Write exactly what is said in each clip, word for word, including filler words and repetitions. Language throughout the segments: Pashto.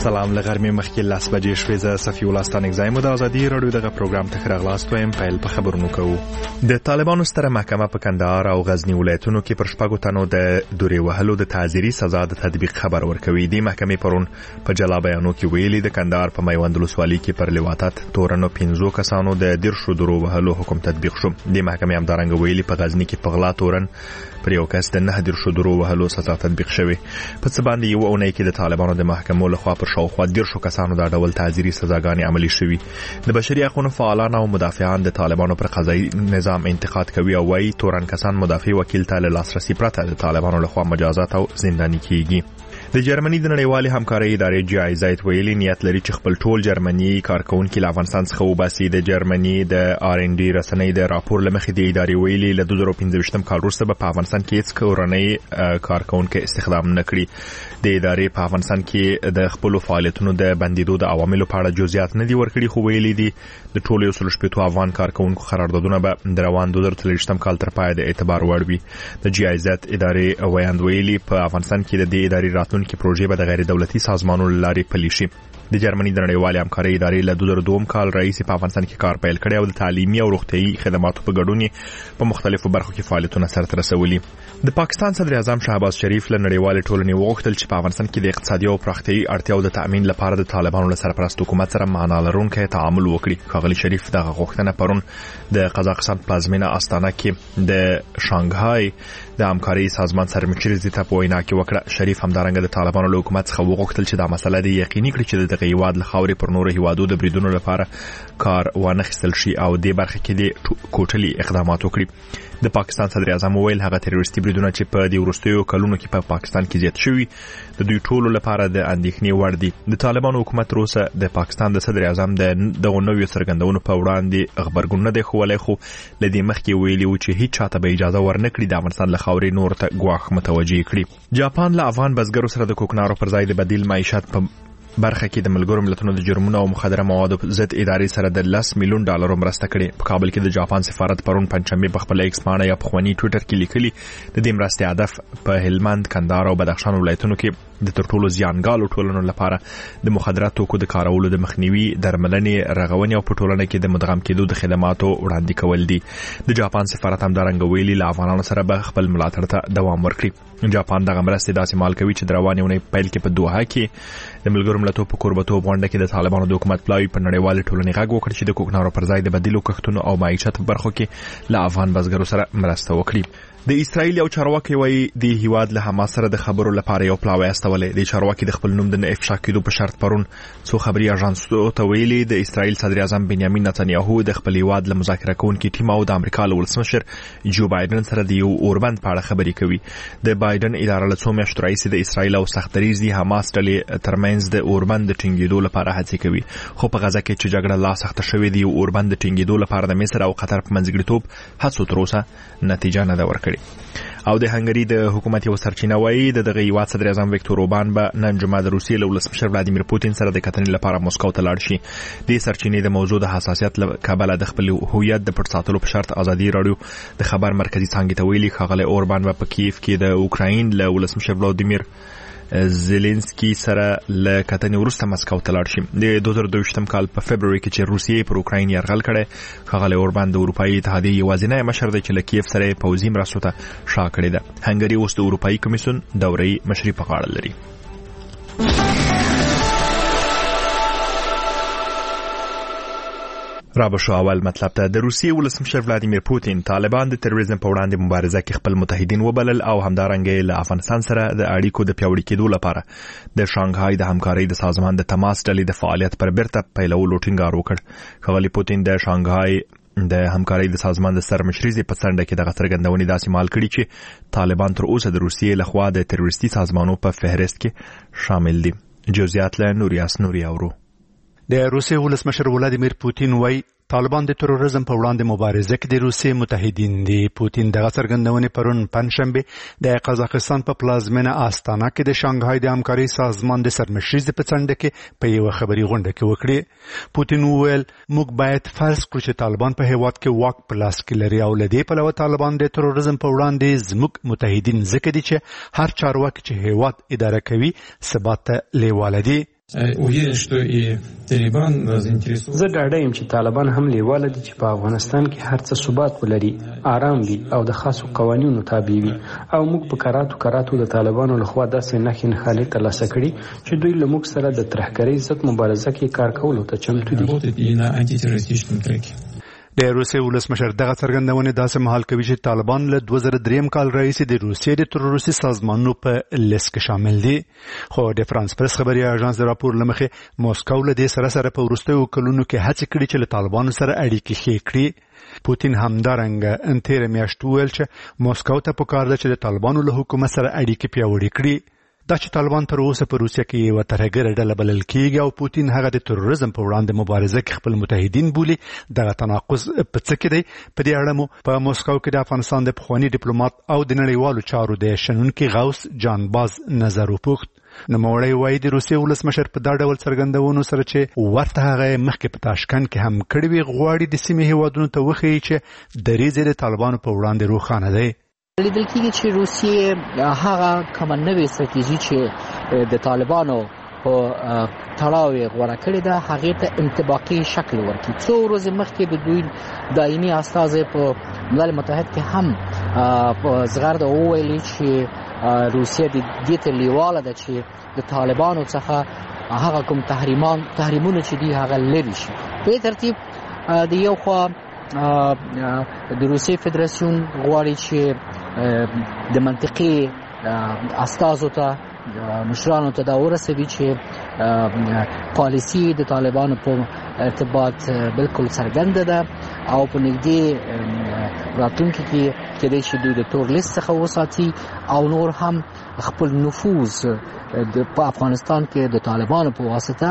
سلام لغرمې مخکې لاس بجې شوې زه صفي الله ستانک زایم د ازادي رادیو دغه پروګرام ته راغلاست وایم پیل په خبرونو کوو. د طالبانو ستره محکمه په کندهار او غزنی ولایتونو کې پر شپږو تنو د دورې وهلو د تعزیري سزا د تطبیق خبر ورکوي. د محکمې پرون په جلا بیانو کې ویلي د کندهار په میوند ولسوالۍ کې پر لواطت تورنو پنځو کسانو د دیرشو دورو وهلو حکم تطبیق شو. د محکمې همدارنګه ویلي په غزنی کې په غلا تورن پر یو کس د نه دیرشو دورو وهلو سزا تطبیق شوی. په څه باندې یو اونۍ کې د طالبانو د محکمو لخوا پر شاوخوا دیرشو کسانو د ډول تعزیري سزاګانې عملي شوي. د بشري حقوقو فعالان او مدافعان د طالبانو پر قضایي نظام انتقاد کوي او وايي تورن کسان مدافع وکیل ته له لاسرسي پرته د طالبانو لخوا مجازات او زنداني کیږي. د جرمني د نړیوالې همکارۍ ادارې جی آی زد ویلي نیت لري چې خپل ټول جرمني کارکونکو له افغانستان څخه وباسي. د جرمني د آر ان ډي رسنۍ د راپور لمخې د ادارې ویلي له دوه زره پنځه کال وروسته په افغانستان کې هیڅ کورنۍ کارکونکو استخدام نه کړي. د ادارې په افغانستان کې د خپل فعالیتونو د بندیدو د عواملو په اړه جزئیات نه دي ورکړي، خو ویلي دي د ټولو یو سل شپږ افغان کارکونکو قراردادونه به د روان دوه زره څلوېښت کال تر پای د اعتبار وړ وي. د جی آی زد ادارې ویاند ویلي په افغانستان کې د دې ادارې راتلونکي پروژې به د غیر دولتي سازمانونو لارې پلي شي. د جرمني د نړیوالې همکارۍ ادارې له دوه زره دوه کال رئیس په افغانستان کې کار پیل کړی او د تعلیمي او روغتيایي خدماتو په ګډون په مختلفو برخو کې فعالیتونه سرته رسولي. د پاکستان صدر اعظم شهباز شریف له نړیوالې ټولنې وغوښتل چې په افغانستان کې د اقتصادي او پراختیایي اړتیاو د تأمین لپاره د طالبانو له سرپرست حکومت سره معنا لرونکی تعامل وکړي. ښاغلي شریف دغه غوښتنه پرون د قزاقستان پلازمینه استانه کې د شانګهای د همکارۍ سازمان سرمشر زیته په وینا کې وکړه. شریف همدارنګه د طالبانو له حکومت څخه وغوښتل چې دا مسله د یقیني کړي چې د هیواد له خاورې پر نورو هیوادو د بریدونو لپاره کار وانخیستل شي او د برخه کې د کوټلي اقدامات وکړي. د پاکستان صدر اعظم ویل هغه تروریستي بریدونه چې په د ورستیو کلونو کې په پا پاکستان کې زیات شوي د دوی ټولو لپاره د اندېښنې وړ دي. د طالبانو حکومت روسه د پاکستان د صدر اعظم د دغه نوې څرګندونو په وړاندې خبرګون نه دی خولی، خو لدې مخکې ویلي و چې هیڅ چاته به اجازه ورنکړي د افغانستان له خاورې نور ته ګواښ متوجه کړي. جاپان له افغان بزګرو سره د کوکنارو پر ځای د بدیل معیشت په برخه کې د ملګرو ملتونو د جرمونو او مخدره موادو ضد ادارې سره د لس میلیون ډالرو مرسته کړې. په کابل کې د جاپان سفارت پرون پنځشنبه په خپل ایکس باندې یا په خواني ټوئیټر کې لیکلي د دې مرستې هدف په هلمند، کندهار او بدخشان ولایتونو کې د تر ټولو زیانګالو ټولنو لپاره د مخدره توکو د کارولو د مخنیوي، درملنې، رغونې او په ټولنه کې د مدغم کېدو د خدماتو وړاندې کول دي. د جاپان سفارت همدارنګه ویلي له افغانانو سره به خپل ملاتړ ته دوام ورکړي. جاپان دغه مرستې داسې مال کوي چې د روانې اونۍ پیل کې په دوحه کې د ملګرو ملتونو په کوربتوب غونډه کې د طالبانو د حکومت پلاوی په نړیوالې ټولنې غږ وکړ چې د کوکنارو پر ځای د بدیلو کښتونو او معیشت په برخو کې له افغان بزګرو سره مرسته وکړي. د اسرائیل یو چارواکي وایي د هیواد له حماس سره د خبرو لپاره یو پلاوی استولې. د چارواکي د خپل نوم د نه افشا کېدو په شرط پرون څو خبري اژانسونو ته ویلي د اسرائیل صدر اعظم بنیامین نتنیاهو د خپل هیواد له مذاکره کوونکي ټیم او د امریکا له ولسمشر جو بایدن سره د یو اوربند په اړه خبرې کوي. د بایدن اداره له څو میاشتو راهیسې د اسرائیل او سختدریځي حماس ډلې ترمنځ د اوربند د ټینګېدو لپاره هڅې کوي، خو په غزه کې چې جګړه لا سخته شوې د یو اوربند د ټینګېدو لپاره د مصر او قطر په منځګړیتوب هڅو تر اوسه نتیجه نه ده ورکړې. او د هنګري د حکومت یو سرچینه وایي د دغه هیواد صدر اعظم ویکتور اوربان به نن جمعه د روسیې له ولسمشر ولادیمیر پوتین سره د کتنې لپاره مسکو ته لاړ شي. د سرچینې د موضوع د حساسیت له کبله د خپل هویت د پټ ساتلو په شرط ازادي رادیو د خبر مرکزی څنګه ته ویلي ښاغلی اوربان به په کیف کې د اوکراین له ولسمشر ولادیمیر زيلنسکي سره له کتنې وروسته مسکو ته لاړ شي. د دوه زره دوه کال په فبرवरी کې چې روسیې پر اوکراین یرغل کړی، ښاغلی اوربان د اروپایي اتحادیې یوازینی مشر دی چې له کیف سره پوځي مرستو ته شا کړې ده. هنګري اوس د اروپایي کمیسیون دوري مشري په غاړه لري. رابه شو اول مطلب ته د روسیې ولسمشر ولادیمیر پوتین طالبان د تروریزم په وړاندې مبارزه کې خپل متحدین وبلل او همدارنګه له افغانستان سره د اړیکو د پیاوړي کېدو لپاره د شانګهای د همکارۍ د سازمان د تماس ډلې د فعالیت پر بیرته پیلولو ټینګار وکړ. ښاغلی پوتین د شانګهای د همکارۍ د سازمان د سرمشرۍ په څنډه کې دغه څرګندونې داسې مال کړي چې طالبان تر اوسه د روسیې لخوا د تروریستي سازمانونو په فهرست کې شامل دي. جزئیات له نوریاس نوري اورو. د روسیې ولسمشر ولادیمیر پوتین وایي طالبان د تروریزم په وړاندې مبارزه کې د روسیې متحدین دي. پوتین دغه څرګندونې پرون پنځشنبه د قزاقستان په پلازمینه استانه کې د شانګهای د همکارۍ سازمان د سرمشرۍ په څنډه کې په یو خبري غونډه کې وکړي. پوتین وویل موږ باید فرض کړو چې طالبان په هیواد کې واک په لاس کې لري او لدې په لور طالبان د تروریزم په وړاندې زموږ متحدین ځکه دي چې هر چارواکي چې هیواد اداره کوي ثبات ته لیواله دي. زه ډاډه یم چې طالبان هم لیواله دي چې په افغانستان کې هر څه ثبات ولري، آرام وي او د خاصو قوانینو تابع وي، او موږ په کراتو کراتو د طالبانو لخوا داسې نښې نښانې ترلاسه کړي چې دوی له موږ سره د ترهګرۍ ضد مبارزه کې کار کولو ته چمتو دي. د روسیې ولسمشر دغه څرګندونه داسې مهال کوي چې طالبان له دوه زره درې کال راهیسې د روسیې د تروریستي سازمانونو په لیست کې شامل دي. خو د فرانس پرس خبري اژانس د راپور لمخې موسکو له دې سره سره په وروستیو کلونو کې هڅې کړې چې له طالبانو سره اړیکې ښې کړي. پوتین همدارنګه ان تیر میاشت ویل چې موسکو ته پکار ده چې د طالبانو له حکومت سره اړیکې پیاوړې کړي. دا چې طالبان تر اوسه په روسیه کې یو ترهګر ډله بلل کیږي او پوتین هغه د تروریزم په وړاندې مبارزه کې خپل متحدین بولي، دغه تناقض په څه کې دی؟ په دې اړه مو په موسکو کې د افغانستان د پخوانی ډیپلوماټ او د نړیوالو چارو د شنونکي غوث جان باز نظر وپوښت. نوموړی وایي د روسیې ولسمشر په دا ډول څرګندونو سره چې ورته هغه مخکې په تاشکند کې هم کړی وي، غواړي د سیمې هیوادونو ته وښیي چې دریځ د طالبانو په وړاندې روښانه دی. لیدل کېږي چې روسیې هغه کومه نوې ستراتیژي چې د طالبانو په تړاو یې غوره کړې ده هغې ته انطباقي شکل ورکړي. څو ورځې مخکې د دوی دایمي استازی په ملل متحد کې هم په زغرده وویلي چې روسیه د دې ته لیواله ده چې د طالبانو څخه هغه کوم تحریمان تحریمونه چې دي هغه لرې شي. په دې ترتیب د یو خوا د روسیې فدراسیون غواړي چې د منطقي استازو ته مشرانو ته دا ورسوي چې پالیسی د طالبانو په ارتباط بالکل څرګنده ده او په نږدې راتلونکي کې کېدای شي دوی د تور لیست څخه وساتي او نور هم خپل نفوذ په افغانستان کې د طالبانو په واسطه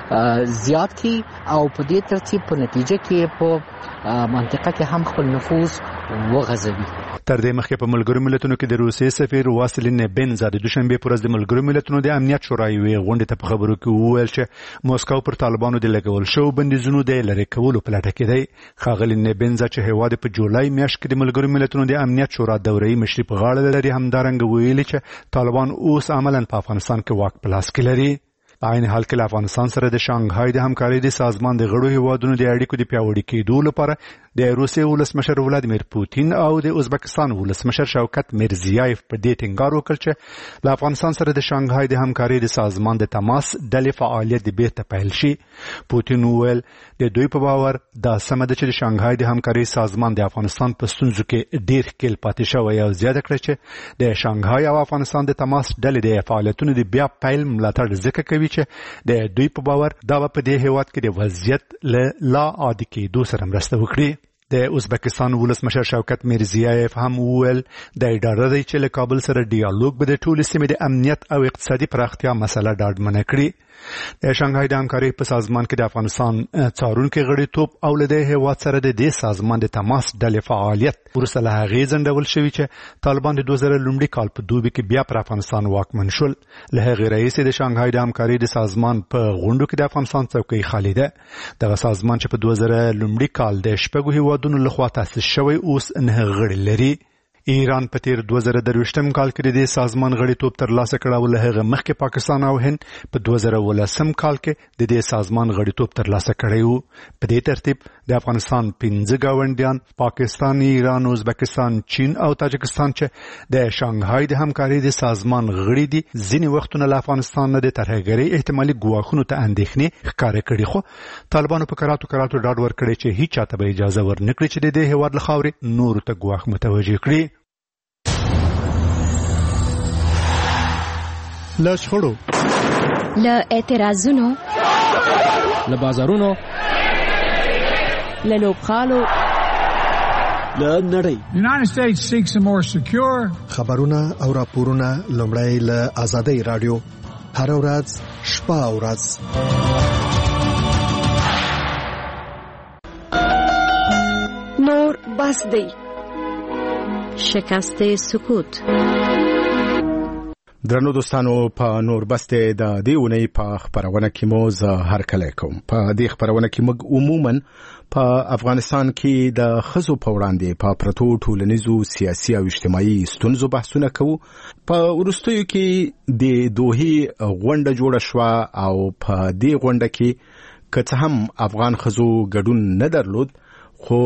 زیات کړي او په دې ترتیب په نتیجه کې په منطقه کې هم خپل نفوذ وغځوي. تر دې مخکې په ملګرو ملتونو کې د روسیې سفیر واسلین بنزا د دوشنبه پر ورځ د ملګرو ملتونو د امنیت شورا یوې غونډې ته په خبرو کې وویل چې موسکو پر طالبانو د لګول شو بندیزونو د لری کولو په لټه کې دی. ښاغلي بنزا چې هیواد په جولای میاشت کې د ملګرو ملتونو د امنیت شورا دورې مشري په غاړه لري همدارنګه ویلي چې طالبان اوس عملاً په افغانستان کې واک په لاس کې لري. په عین حال کې افغانستان سره د شانګهای د همکارۍ د سازمان د غړو هیوادونو د اړیکو د پیاوړي کېدو لپاره د روسیې ولسمشر ولادیمیر پوتین او د ازبکستان ولسمشر شوکت میرزیایف په دې ټینګار وکړ چې د افغانستان سره د شانګهای د همکارۍ د سازمان د تماس ډلې فعالیت د بیرته پیل شي. پوتین وویل د دوی په باور دا سمه ده چې د شانګهای د همکارۍ سازمان د افغانستان په ستونزو کې ډیر ښکیل پاتې شوی او زیاته کړه چې د شانګهای او افغانستان د تماس ډلې د فعالیتونو د بیا پیل ملاتړ ذکر کوي چې د دوی په باور دا په دې هیواد کې د وضعیت له لا عادي کېدو سره مرسته وکړي. د ازبکستان ولسمشر شوکت میرزیایف هم وویل د ډاډه دی چې له کابل سره ډیالوګ به د ټولې سیمې د امنیت او اقتصادي پراختیا مسله ډاډمنه کړي. د شانګهای د همکارۍ په سازمان کې د افغانستان څارونکي غړیتوب او له دې هیواد سره د دې سازمان د تماس ډلې فعالیت وروسته له هغې ځنډول شوي چې طالبان د دوه زره لومړي کال په دوبي کې بیا پر افغانستان واکمن شول. له هغې راهیسې د شانګهای د همکارۍ د سازمان په غونډو کې د افغانستان څوکۍ خالي ده. دغه سازمان چې په دوه زره لومړي کال د شپږو هیوادونو لخوا تاسیس شوی اوس نه غړي لري. ایران په تیر دوه زره درویشتم کال کې د سازمان غړیتوب ترلاسه کړ او له هغه مخکې پاکستان او هند په دوه زره ولسم کال کې د دې سازمان غړیتوب ترلاسه کړی وو. په دې ترتیب د افغانستان پنځه گاونډیان پاکستان، ایران، ازبکستان، چین او تاجکستان چې د شانګهای د همکارۍ د سازمان غړي دي ځینې وختونه له افغانستان نه د ترهګرۍ احتمالي ګواښونو ته اندېښنې ښکاره کړي. خو طالبانو په کراتو کراتو ډاډ ورکړی چې هیڅ چاته به اجازه ورنکړي چې د دې هیواد له خاورې نورو ته ګواښ متوجه کړي. له شخړو، له اعتراضونو، له بازارونو، له لوبغالو، له نړۍ. United States seeks a more secure. خبرونه او راپورونه لومړی له آزادۍ رادیو هر ورځ شپه او ورځ. نور بس دی. شکست سکوت. درنو دوستانو په نور بسته د دیونی په خبرونه کې مو زه هر کله کوم په دې خبرونه کې موږ عموما په افغانستان کې د خزو په وړاندې په پرتو ټولنیزو سیاسي او اجتماعي ستونزو بحثونه کوو. په ورستیو کې د دوهي غونډه جوړه شو او په دې غونډه کې که هم افغان خزو ګډون نه درلود، خو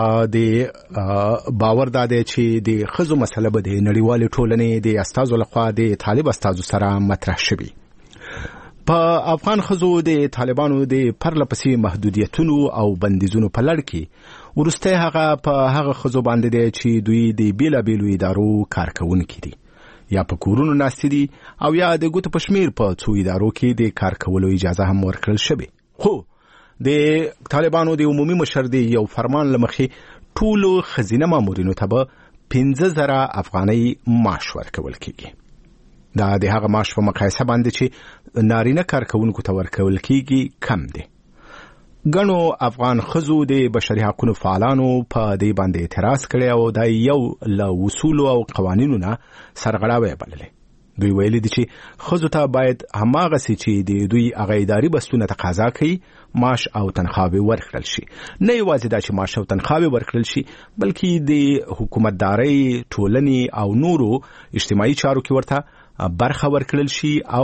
د باور داده چې د خزو مسله به د نړیوال ټولنې د استازو لخوا د طالب استازو سره مطرح شوي. په افغان خزو د طالبانو د پرلپسې محدودیتونو او بندیزونو په لړ کې ورسته هغه په هغه خزو باندې دی چې دوی د بیلابیلو ادارو کارکونکي دي، یا په کورونو ناستي دي او یا د ګوتو په شمیر په څو ادارو کې د کار کولو اجازه هم ورکړل شوې. خو د طالبانو د عمومي مشر دی یو فرمان لمخې ټولو خزینه مامورینو ته به پنځه زره افغانۍ معاش ورکول کیږي. دا د هغه معاش په مقایسه باندې چې نارینه کارکونکو ته ورکول کیږي کم دی. ګڼو افغان خزو د بشري حقوقو فعالانو په دې باندې اعتراض کړی او دا یو له اصول او قوانینو نه سرغړاوی بللی. دوی ویلي دي چې خزو ته باید هماغه سي چې د دوی هغه اداري بستونه تقاضا کوي معاش او تنخواهي ورکړل شي. نه یوازې دا چې معاش او تنخواهي ورکړل شي، بلکې د حکومتداري ټولنې او نورو اجتماعي چارو کې ورته برخه ورکړل شي او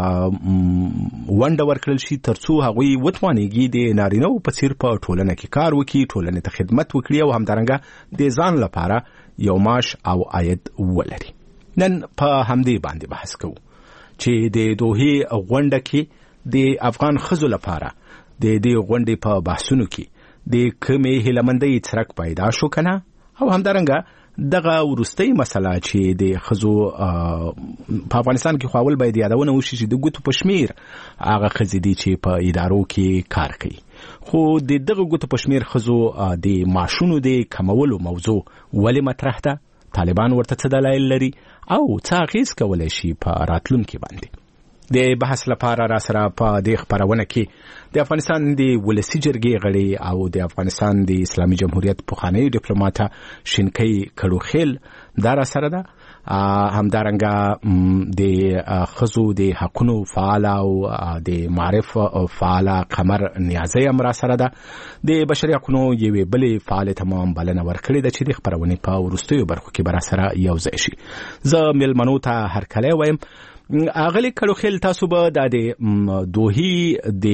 ونډه ورکړل شي ترڅو هغوی وتوانیږي د نارینه په څیر په ټولنه کې کار وکړي، ټولنې ته خدمت وکړي او همدارنګه د ځان لپاره یو معاش او عاید ولري. نن په همدې باندې بحث کوو چې د دوهي غونډه کې د افغان خزو لپاره د دې غونډې په بحثونو کې د کومې هیلمندۍ څرک پیدا شو کنه، او همدارنګه دغه ورستۍ مسله چې د خزو په افغانستان کې خو اول باید یادونه وشي چې د ګوتو په شمیر هغه خزې دي چې په ادارو کې کار کوي، خو د دغه ګوتو په شمیر خزو د معاشونو د کمولو موضوع ولې مطرح ده؟ طالبان ورته څه دلایل لري او څه اغیز کولی شي په راتلونکي باندې؟ د بحث لپاره را سره په دې خبرونه کې د افغانستان د ولسي جرګې غړي او د افغانستان د اسلامي جمهوریت پخوانی ډیپلوماټ شینکۍ کړوخیل دا را سره ده. همدارنګه د خزو د حقونو فعال او د معرف فعال قمر نیازی هم را سره ده. د بشري حقونو یوې بلې فعال تمام بلنه ورکړې ده چې د خبرونې په وروستیو برخو کې به را سره یو ځای شي. زه میلمنو ته هرکلی وایم. اغلی کړوخیل، تاسو به د دوهي د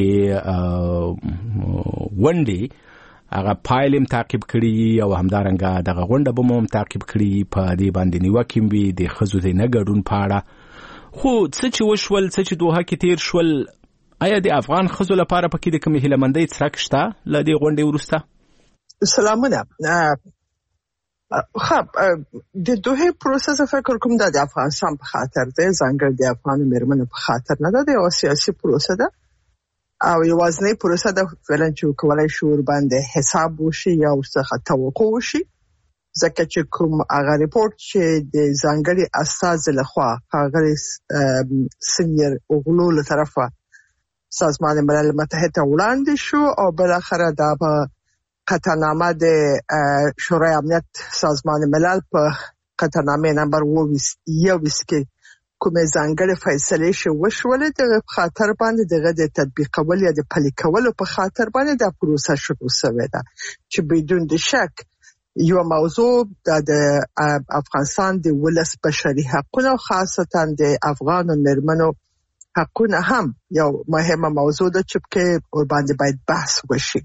غونډې هغه پایلم تعقیب کړي او همدارنګه دغه غونډه به مو تعقیب کړي، په دې باندې نیوکې وي د خزو د نه ګډون په اړه. خو څه چې وشول، څه چې دوحه کې تیر شول، آیا د افغان خزو لپاره پکې د کومې هیلمندۍ څرک شته له دې غونډې وروسته؟ سلامونه. خب د دوه پروسس فکر کوم د افغانستان په خاطر ده، ځانګړي د افغان مېرمنو په خاطر نه ده، د سیاسي پروسه ده او یوازنی پروسه ده فعلا چې کولای شو باندې حساب وشي یا څه توقع وشي، ځکه چې کوم هغه ریپورت چې د ځانګړي استاذ لخوا هغه سینیر اوغلو له طرفه سازمان ملل متحد ته وړاندې شو او بل اخر دا په قطعنامه د شورای امنیت سازمان ملل په قطعنامه نمبر یوویشت کې کومه ځانګړې فیصله شو وشولې د خاطر باندې دغه د تطبیقول یا د پلي کولو په خاطر باندې د پروسه شروع شوه ده چې بدون د شک یو موضوع د افغانستان د ولس بشري حقوقو خاصتا د افغان مېرمنو حقوقو هم یو مهمه موضوع ده چې په باندې باید بحث وشي.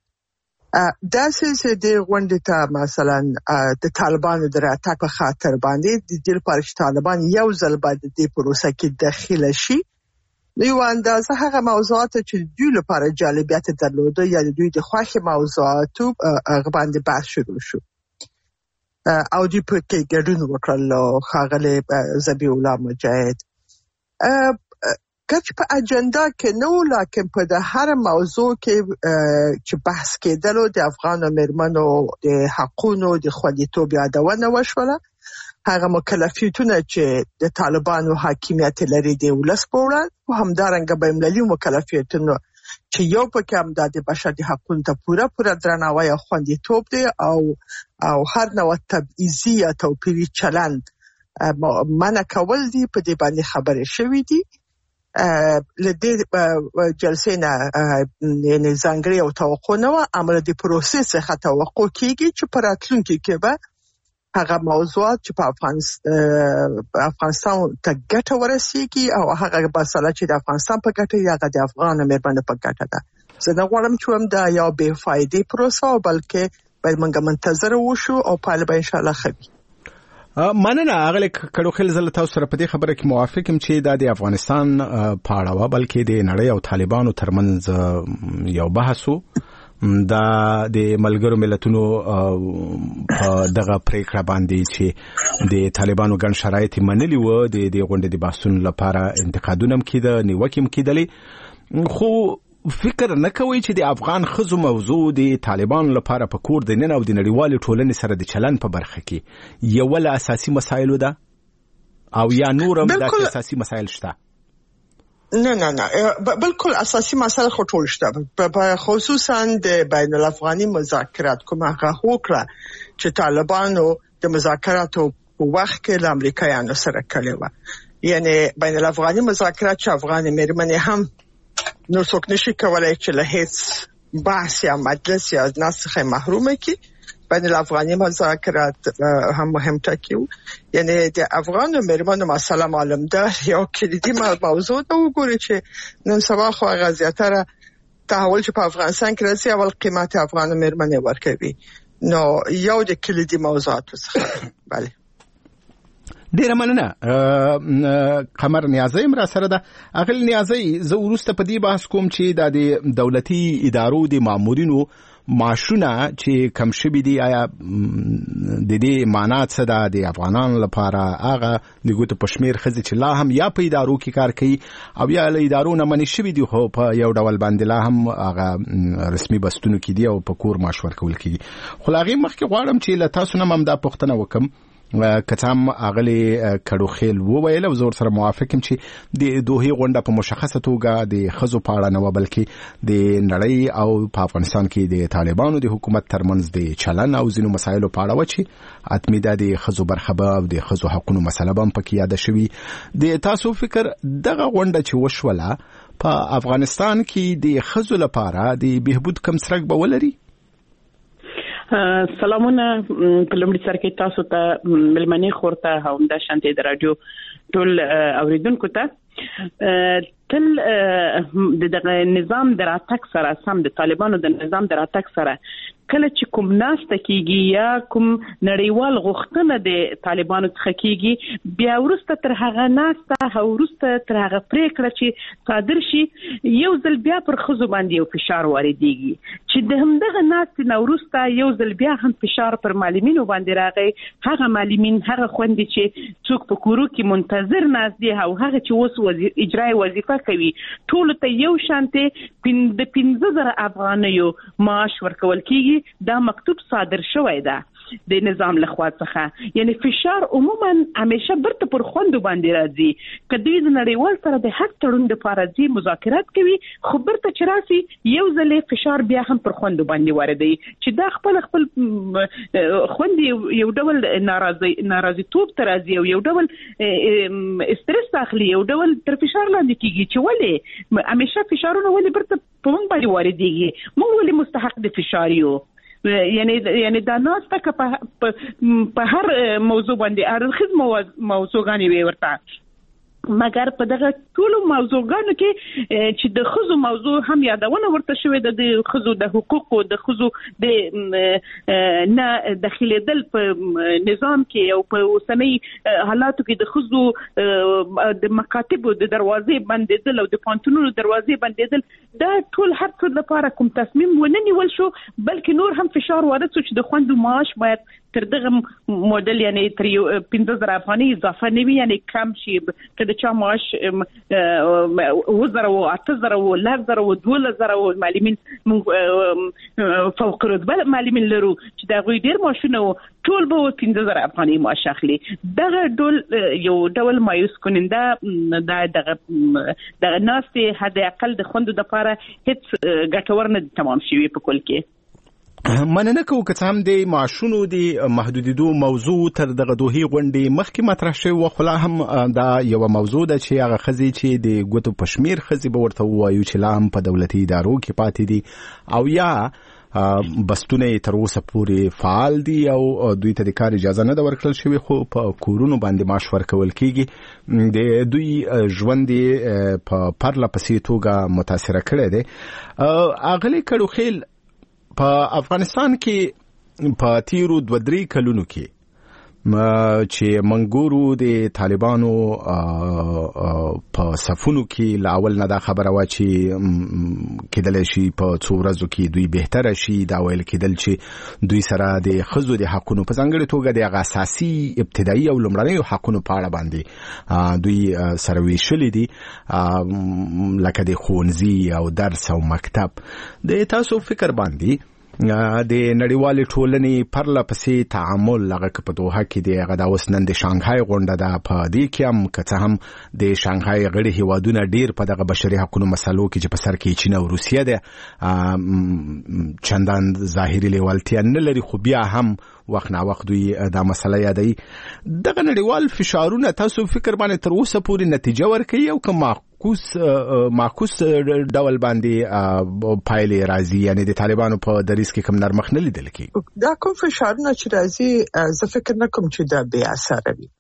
دا چې د غونډې ته مثلا د طالبانو د راتګ په خاطر باندې د دې لپاره چې طالبان یو ځل باید د پروسه کې داخله شي، یو اندازه هغه موضوعات چې دوی لپاره جالبیت درلوده یا دوی د خوښ موضوعاتو هغه باندې بحث شروع شو او دوی په کې ګډون وکړل او ښاغلی ذبیح الله مجاهد کچ په اجنډا کې نو، لکه په د هر موضوع کې چې بحث کېدلو د افغان مېرمنو د حقوقو د خوندیتوب یادونه وشوله. هغه مکلفیتونه چې د طالبانو حاکمیت لري د ولس په وړاندې او همدارنګه بین المللي مکلفیتونه چې یو پکې هم د بشري حقوقو ته پوره پوره درناوی او خوندیتوب دی او او هر نوع تبعیضي یا توپیري چلند منع کول دي په دې باندې خبرې شوې دي. لدې جلسې نه یعنی ځانګړې او توقع نه و، عمل د پروسس څخه توقع کیږي چې په راتلونکي کې به هغه موضوعات چې په افغانستان ته ګټه ورسیږي او هغه مسله چې د افغانستان په ګټه یا د افغان مېرمنو په ګټه ده. زه نه غواړم چې هم دا یو بې فایدې پروسه او بلکې باید موږ منتظر وشو او پایله به ان شاء الله ښه وي. مننه اغلی کډو خل زل تاسو سره په دې خبره کې موافق یم چې د افغانستان په اړه و بلکې د نړۍ او طالبانو ترمنځ یو بحث و دا د ملګرو ملتونو په دغه پریکړه باندې چې د طالبانو ګڼ شرایط منلي و د دې غونډې د بحثونو لپاره انتقادونه هم کېده، نیوکې هم کېدلې، خو فکر نه کوي چې د افغان ښځو موضوع د طالبانو لپاره په کور د نن او د نړیوالې ټولنې سره د چلن په برخه کې یو له اساسي مسایلو ده او یا نور هم د اساسي مسایل شته؟ نه نه نه بالکل اساسي مسایل خو ټول شته، په خصوصا د بین الافغاني مذاکرات کوم هغه وکړه چې طالبانو د مذاکراتو په وخت کې د امریکایانو سره کړی و. یعنی بین الافغاني مذاکرات چې افغان مېرمنې هم نو څوک نشي کولای چې له هیڅ بحث یا مجلس یا ناس څخه محرومه کی. بین الافغاني مذاکرات هم مهم ټکی وو. یعنی د افغان مېرمنو مسله معلوم ده یو کلیدي موضوع ده. وګورئ چې نن سبا خو هغه زیاتره تحول چې په افغانستان کې راځي اول قیمت افغان مېرمنې ورکوي، نو یو د کلیدي موضوعاتو څخه. بله ډیره مننه. قمر نیازی مرا سره ده. اغل نیازی زه وروسته په دې بحث کوم چې د دولتي ادارو د مامورینو معاشونه چې کم شوي دي آیا د دې معنا څه ده د افغانانو لپاره؟ هغه د ګوتو په شمیر ښځې چې لا هم یا په ادارو کې کار کوي او یا له ادارو نه منې شوي دي خو په یو ډول باندې لا هم هغه رسمي بستونو کې دي او په کور معاش ورکول کېږي. خو له هغې مخکې غواړم چې له تاسو نه هم دا پوښتنه وکړم، کتام اغلی کډو خیل وویل او زور سره موافق یم چې د دوه غونډه په مشخصه توګه د خزو پاړه نه بلکې د نړۍ او په افغانستان کې د طالبانو د حکومت ترمنځ د چلن او ځینو مسایلو پاړه و چې اتمی د خزو برخه او د خزو حقوقو مسله هم پکې یاد شوی. د تاسو فکر دغه غونډه چې وشوله په افغانستان کې د خزو لپاره د بهبود کم سرک به ولري؟ سلامونه په لومړي سر کې تاسو ته ملمنې خورته هم د شانتي د رادیو ټول اوریدونکو ته تل د نظام دراتک سره سم د طالبانو د نظام دراتک سره کله چې کوم ناسته کیږي یا کوم نړیوال غوښتنه د طالبانو څخه کیږي بیا ورسته تر هغه ناسته او ورسته تر هغه پریکړه چې صادر شي یو ځل بیا پر خزو باندې یو فشار واردېږي چې د همدغه ناسته نو ورسته یو ځل بیا هم فشار پر معلمینو باندې راغی. هغه معلمین هغه خوندې چې څوک په کورو کې منتظر ناست دي او هغه چې اوس وزیر اجرای وظیفه کوي ټول ته یو شانته د پنځه زره افغانیو معاش ورکول کیږي. دا مکتوب صادر شوی ده د نظام لخوا څخه. یعنی فشار عموما همیشه برته پر خوندو باندې راځي. کدی د نړیوال سره د حق تړون د فارزي مذاکرات کوي خو برته چراسي یو ځلې فشار بیا هم پر خوندو باندې واردوي چې دا خپل خپل خوند یو ډول ناراضي ناراضي توپ ترازي او یو ډول استرس داخلي یو ډول تر فشار لاندې کیږي چې ولې همیشه فشارونه ولې برته په موږ باندې واردېږي، موږ ولې مستحق د فشار یو. یعنی یعنی دا ناسته که په هر موضوع باندې اړخیز موضوعګانې وي ورته، مګر په دغه ټول موضوعګانو کې چې د خزو موضوع هم یادونه ورته شوې ده، د خزو د حقوقو د خزو د نه داخليدل په نظام کې او په اوسنۍ حالاتو کې د خزو د مکاتبو د دروازې بندیدل او د پانتونونو دروازې بندیدل دا ټول هر څه لپاره کوم تصمیم ونه نیول شو بلکې نور هم فشار وارد شو چې د خوندو معاش باید تر دغه موډل یعنی تر پنځه زره افغانۍ اضافه نه وي، یعنی کم شي که د چا معاش اوه زره و اته زره و لس زره و دولس زره و معلمین فوق رتبه معلمین لرو چې د هغوی ډېر معاشونه و ټول به پنځه زره افغانۍ معاش اخلي. دغه ډول یو ډول مایوس کننده دا دغه دغه ناستې حد اقل د خوندو دپاره هېڅ ګټور نه تمام شوي په کل کې. مننه کوم که هم د معاشونو د محدودیدو موضوع تر دغه دوه غونډې مخکې مطرح شوی و، خو لا هم دا یو موضوع ده چې هغه خزي چې د ګوتو پشمیر خزي به ورته وایو چې لا هم په دولتي ادارو کې پاتې دي او یا بستونه تر اوسه پورې فعال دي او دوی ته د کار اجازه نه ده ورکړل شوی، خو په کورونو باندې معاش ورکول کیږي. د دوی ژوند په پرله پسې توګه متاثره کړی دی. اغلی کډو خیل په افغانستان کې په تیرو دوه درې کلونو کې چې منګورو د طالبانو په صفونو کې لاول نه دا خبره وا چې کېدل شي په څو ورځو کې دوی بهتره شي، دا ویل کېدل چې دوی سره د ښځو د حقونو په ځانګړې توګه د هغه اساسي ابتدایي او لومړنیو حقونو په اړه باندې دوی سره ویشلي دي، لکه د ښوونځي او درس او مکتب. د تاسو فکر باندې د نړیوالې ټولنې پرله پسې تعامل هغه په دوحه کې دی، هغه د اوس نن د شانګهای غونډه ده، په دې کې هم که څه هم د شانګهای غړي هیوادونه ډیر په دغه بشري حقوقو مسلو کې چې په سر کې چین او روسیه ده چندان ظاهري لیوالتیا نه لري، خو بیا هم وخت نا وخت دوی دا مسله یادوي. دغه نړیوال فشارونه تاسو فکر باندې تر اوسه پورې نتیجه ورکوي او که معکوس معکوس ډول باندې پایلې راځي، یعنی د طالبانو په دریځ کې کوم نرمښت نه لیدل کېږي؟ دا کوم فشارونه چې راځي زه فکر نه کوم چې دا بې اثره وي.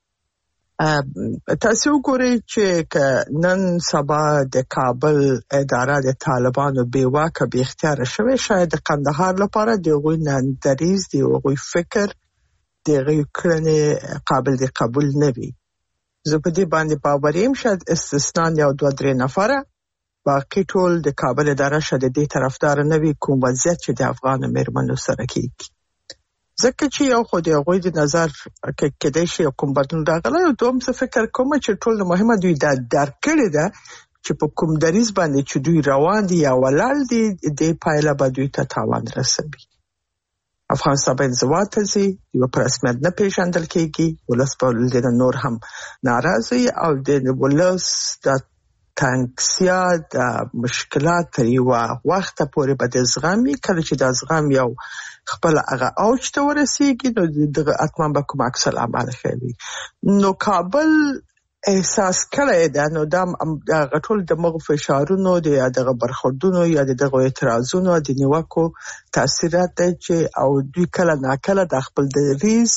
تاسو وګورئ چې نن سبا د کابل اداره د طالبانو بې واکه بې اختیاره شوی، شاید د قندهار لپاره د هغوی دریځ د هغوی فکر د هغوی کړنې قابل د قبول نه وي. زه په دې باندې باور یم شاید استثنا یو دوه درې نفره، باقي ټول د کابل اداره شاید د دې طرفدار نه وي کوم وضعیت چې د افغان میرمنو سره کېږي، ځکه چې یو خو د هغوی د نظر کې کېدای شي کوم بدلون راغلی، او دوم څه فکر کوم چې ټول مهمه دوی دا درک کړې ده چې په کوم دریځ باندې چې دوی روان دي یا ولاړ دي د پایله به دوی ته تاوان رسوي. افغانستان به انزوا ته ځي، یو په رسمیت نه پیژندل کېږي، ولس به د نور هم ناراضي او د ولس د تنګسیا د مشکلات تر یو وخت پورې به د زغمي، کله چې د زغم یو خپل هغه اوج ته ورسیږي نو دغه اتمام به کوم عکس العمل کوي. نو کابل احساس کړی دا نو دا غټول د مغو فشارونو د دغه برخوردونو یا دغه اعتراضونو د نیوکو تاثیرات چې او دوی کله ناکله د خپل دریز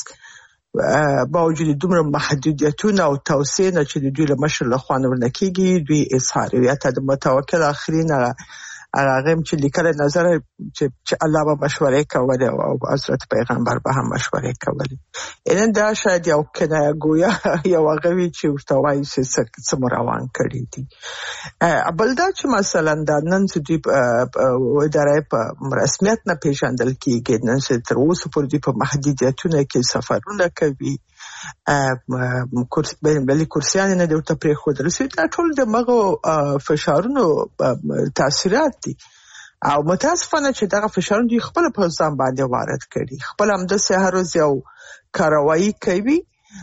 باوجود دومره محدودیتونه او توصیه نه چې دوی له مشر له خوا ورنه کېږي، دوی اظهار هویت د متوکل آخرین هغه چې لیکل نظر چې چې الله به مشورې کولې او حضرت پیغمبر به هم مشورې کولې. ان دا شاید یو کنایه گویا یو غوي چې ورته وایي چې څه مروان کړی دي. بل دا چې مثلا دا نن چې دوی ادارې په رسمیت نه پیژندل کېږي، نن چې تر اوسه پورې دوی په محدودیتونه کې سفرونه کوي، کورس بین کورسیان نه د ورته پرې خو درسي، دا ټول د مغو فشارونو تاثیرات دي او متاسفانه چې دغه فشارونه دوی خپل په ځان باندې وارد کړي، خپل هم د سحر او کاروایی کوي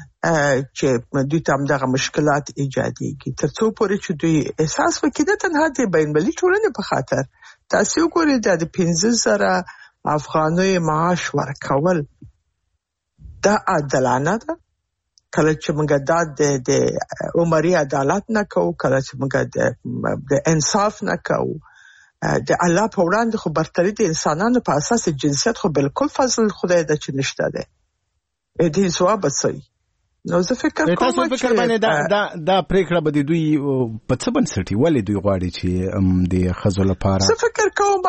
چې دوی ته هم دغه مشکلات ایجادېږي، ترڅو پورې چې دوی احساس وکړي د تنها د بین‌المللي ټولنې په خاطر. تاسو وګورئ د پنځه زره افغانۍ معاش ورکول دا عادلانه ده؟ کله چې موږ دا د عمري عدالت نه کوو، کله چې موږ د انصاف نه کوو، د الله په وړاندې خو برتري د انسانانو په اساس جنسیت خو بالکل فضل خدای د چې نشته ده. دې ځواب صحیح. نو زه فکر کوم چې فکر باندې دا دا د پریکړه به دوی په څه بنسټي ولې دوی غواړي چې د خزو لپاره. زه فکر کوم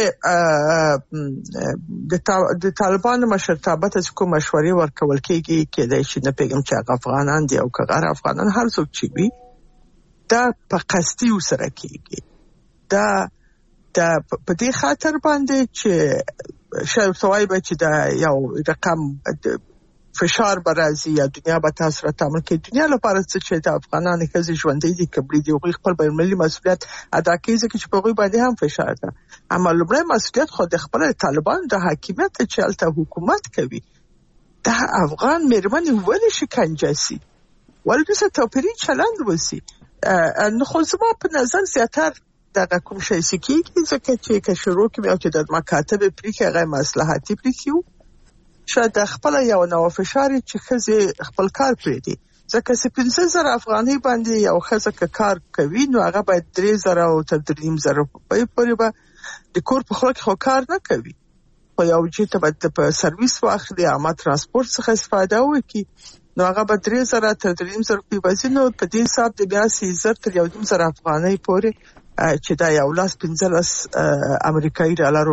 چې د طالبانو مشرتابه ته کوم مشورې ورکول کېږي کېدای شي نه پیغام چې افغانان دي او که غیر افغانان هر څوک چې وي دا په قصدي سره کېږي. دا دا په دې خاطر باندې چې شاید توای به چې دا یو رقم فشار برازي یا دنیا به تاسو را تعامل کوي. دنیا لپاره چې د افغانانو کې ژوندۍ دي کبري دي او خپل بین‌المللي مسؤلیت ادا کوي ځکه چې په غوي باندې هم فشار ده. اما لومړی مسؤلیت خو د خپل طالبان د حاکمیت چې الته حکومت کوي. دا افغان میرمنې ولې شکنجه سي؟ ولې څه توپیري چلند وسی؟ نو خو زما په نظر زیاتر دا کوم شي سکیږي ځکه چې که شروع کې او چې د مکاتب پریکي غي مصلحتي پریکیو شاید خپل یو نو فشار چې خزي خپل کار پرې دي ځکه چې پنځه زره افغاني باندې یو خزه کار کوي نو هغه باید درې زره او تر درې زره په پورې به د کور په خوا کې خو کار نه کوي خو یو چې ته باید په سرویس واخلي عامه ترانسپورت څخه استفاده وکړي نو هغه به درې زره تر درې زره په وزینو په دې حساب د بیا سي زر تر یو زره افغاني پورې چې دا یو لاس پنځه امریکایي ډالر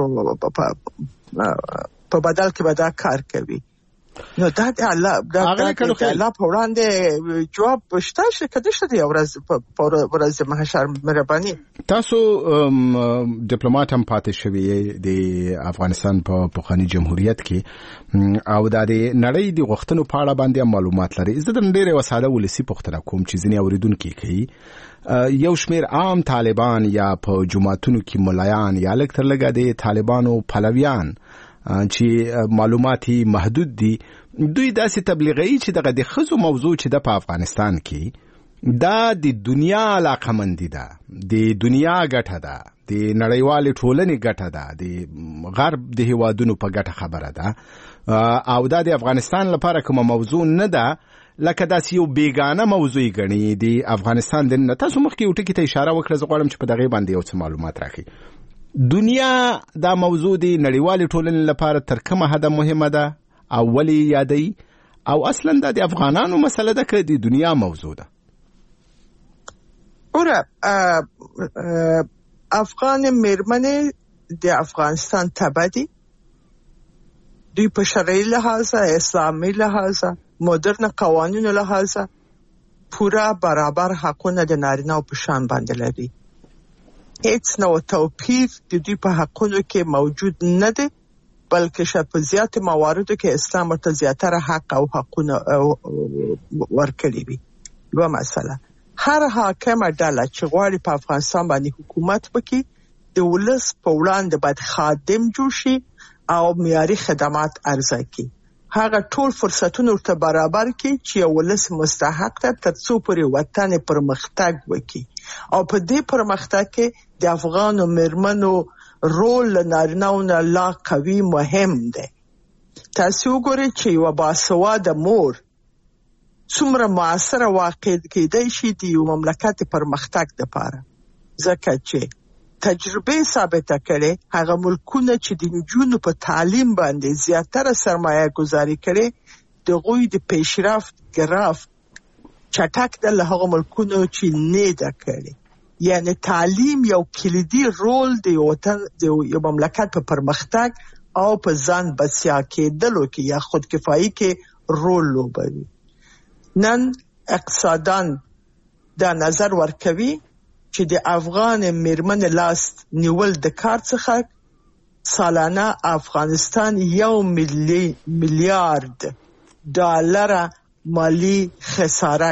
په بدل کې به دا کار کوي نو دا د الله دا د الله په وړاندې جواب شته چې کده شته یو ورځ په ورځ محشر مهرباني تاسو ډیپلوماټ هم پاتې شوی د افغانستان په پخوانی جمهوریت کې او د نړۍ د غوښتنو په اړه باندې معلومات لري زه د ډېر وساده ولسی پوښتنه کوم چې ځینې اوریدونکو کوي یو شمیر عام طالبان یا په جماعتونو کې ملایان یا لکتر لګا د طالبانو پلویان چې معلوماتي محدود دي دوی داسې تبلیغي چې دغه د خزو موضوع چې د په افغانستان کې دا د دنیا علاقمندي ده د دنیا ګټه ده د نړیوال ټولنې ګټه ده د غرب د هیوادونو په ګټه خبره ده او دا د افغانستان لپاره کوم موضوع نه ده لکه داسې یو بیگانه موضوع غني د افغانستان د تاسو مخکې یو ټکی ته اشاره وکړه زه غواړم چې په دغه باندې یو څه معلومات راکړئ دنیا دا موضوع دی نړیوال ټولنې لپاره تر کومه حد مهمه ده او ولی یادی او اصلا د افغانانو مسله ده که د دنیا موضوع ده اوره افغان میرمنې د افغانستان تبع دي دوی په شرعي لحاظه اسلامي لحاظه مدرن قوانینو لحاظه پورا برابر حقونه د نارینه په شان باندې لري هیڅ نو توپیر د دوی په حقونو کې موجود نه دی بلکې شاید په زیات مواردو کې اسلام ورته زیاتره حق او حقونه ورکړي وي یوه مسله هر حاکمه ډله چې غواړي په افغانستان باندې حکومت وکړي د ولس په وړاندې باید خادم جوړ شي او معیاري خدمات عرضه کړي هغه ټول فرصتونه ورته برابر کړي چې ولس مستحق ده تر څو پورې وطن پرمختګ وکړي او په دې پرمختګ کې د افغان میرمنو رول نارینه‌ونه لا قوي مهم دی تاسو وګورئ چې یو باسواده مور څومره موثره واقع کېدای شي د یو مملکت پرمختګ لپاره ځکه چې تجربه ثابته کړي هغه ملکونه چې د نجونو په تعلیم باندې زیاتره سرمایه گذاري کړي د غوی د پیشرفت ګراف چټک د هغه ملکونو چې نه ده کړي یعنی تعلیم یو کلیدي رول دی وطن د یو مملکت په پرمختګ او په ځان بسیا کېدلو کې یا خود کفایي کې رول لوبوي نن اقتصادان دا نظر ورکوي چې د افغان میرمن لاس نیول د کار څخه سالانه افغانستان یو ملی میلیارډ ډالر مالی خساره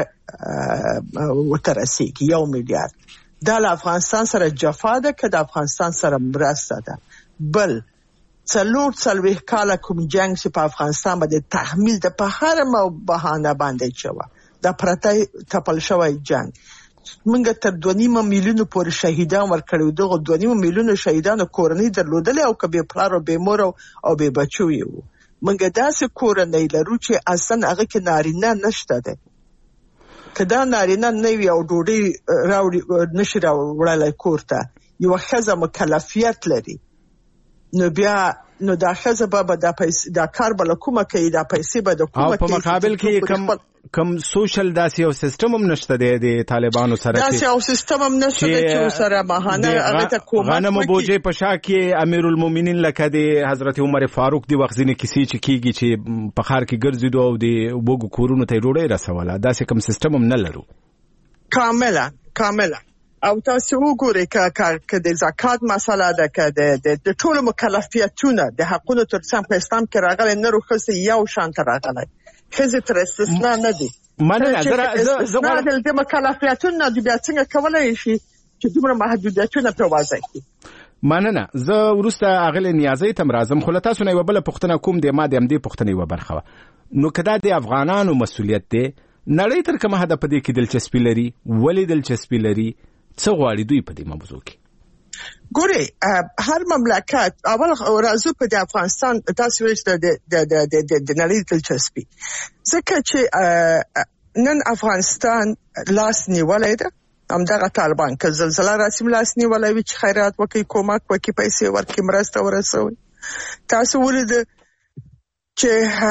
وترسيږي یو میلیارډ دا له افغانستان سره جفا ده که د افغانستان سره مرسته ده بل څلور څلوېښت کاله کوم جنگ چې په افغانستان باندې تحمیل ده په هر بهانه باندې شوه دا پرته تپل شوی جنگ موږ تر دوه نیمه میلیونو پورې شهیدان ورکړو دغه دوه نیمه میلیونو شهیدانو کورنۍ درلودلې او که بې پلار او بې مور او بې بچو یې وو موږ داسې کورنۍ لرو چې اصلا هغه کې نارینه نشته ده که دا نارینه نه وي او ډوډۍ راوړي نشي راوړلی کور ته یوه ښځه مکلفیت لري نو بیا نو دا ښځه به دا پیسې دا کار به له کومه کوي دا پیسې به د کومه کوي او په مقابل کې کم کم سوشل داسې یو سیستم هم نشته دی د طالبانو سره داسې یو سیستم هم نشته دی چې سره بهانه هغه ته کومک غنمو بوجې په شا کې امیرالمؤمنین لکه د حضرت عمر فاروق دی وخت ځینې کیسې چې کیږي چې په ښار کې ګرځېدو او د وږو کورونو ته یې ډوډۍ رسوله داسې کوم سیستم هم نه لرو کاملا کاملا او تاسو وګورئ که د زکات مسله ده که د ټولو مکلفیتونه د حقونو تر څنګ په اسلام کې راغلی نر او ښځې یو شان ته راغلی ښځې تر استثنا نه دي مننه استثنا د مکلفیتونو د بیا څنګه کولی شي چې دومره محدودیتونه پرې وضع کړي مننه زه وروسته اغلی نیازی تم راځم خو له تاسو نه یوه بله پوښتنه کوم دی ما د همدې پوښتنې یوه برخه وه نو که دا د افغانانو مسؤلیت دی نړۍ تر کومه حده په دې کې دلچسپي لري ولې دلچسپي لري څه غواړي دوی په دې موضوع کې ګوري هر مملکت اول راځو په د افغانستان تاسو وایي د د د د نړۍ دلچسپي ځکه چې نن افغانستان لاس نیولای ده همدغه طالبان که زلزلہ راسي لاس نیولای وي چې خیرات وکړي کومک وکړي پیسې ورکړي مرسته ورسوي تاسو ولید چې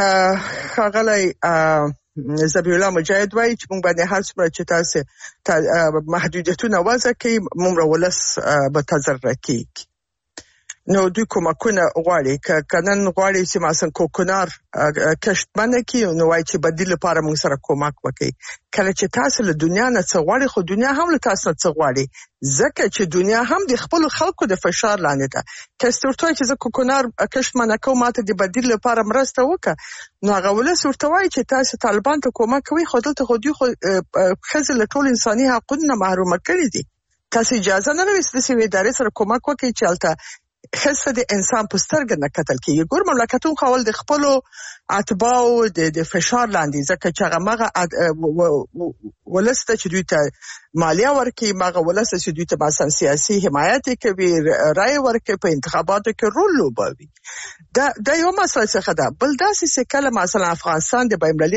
خغلای زبیح الله مجاهد وایي چې موږ باندې هر څومره چې تاسو محدودیتونه وضع کوي موږ ولس به تضرر کوي نو دوی کومکونه غواړي که کنن غواړي چې مثلا کوکنار کشت باندې کی نو وایي چې بدیل لپاره موږ سره کومک وکړي کله چې تاسو له دنیا نه څه غواړي خو دنیا هم له تاسو نه څه غواړي ځکه چې دنیا هم د خپل خلکو د فشار لاندې ده که ستورته چې زه کوکنار کشت باندې کوم ماته د بدیل لپاره مرسته وکړه نو هغه ولس ورته وایي چې تاسو طالبان ته کومک کوي خو دلته خو دوی خو خزل ټول انساني حقوقونه محروم کړي دي تاسو اجازه نه لرئ چې د ادارې سره کومک وکړي چې البته خصه د انسان په سترګه نه کتل کیږي ګور مملکتونو خپل د خپل اتباعو د فشار لاندې ځکه چې هغه مغه ولسته چې دوی ته مالیه ورکړي مغه ولسته چې دوی ته مثلا سیاسي حمایت کوي رائے ورکړي په انتخاباتو کې رول لوبوي دا د یو مسله څخه ده بل داسې چې کله مثلا افغانستان د بین‌المللي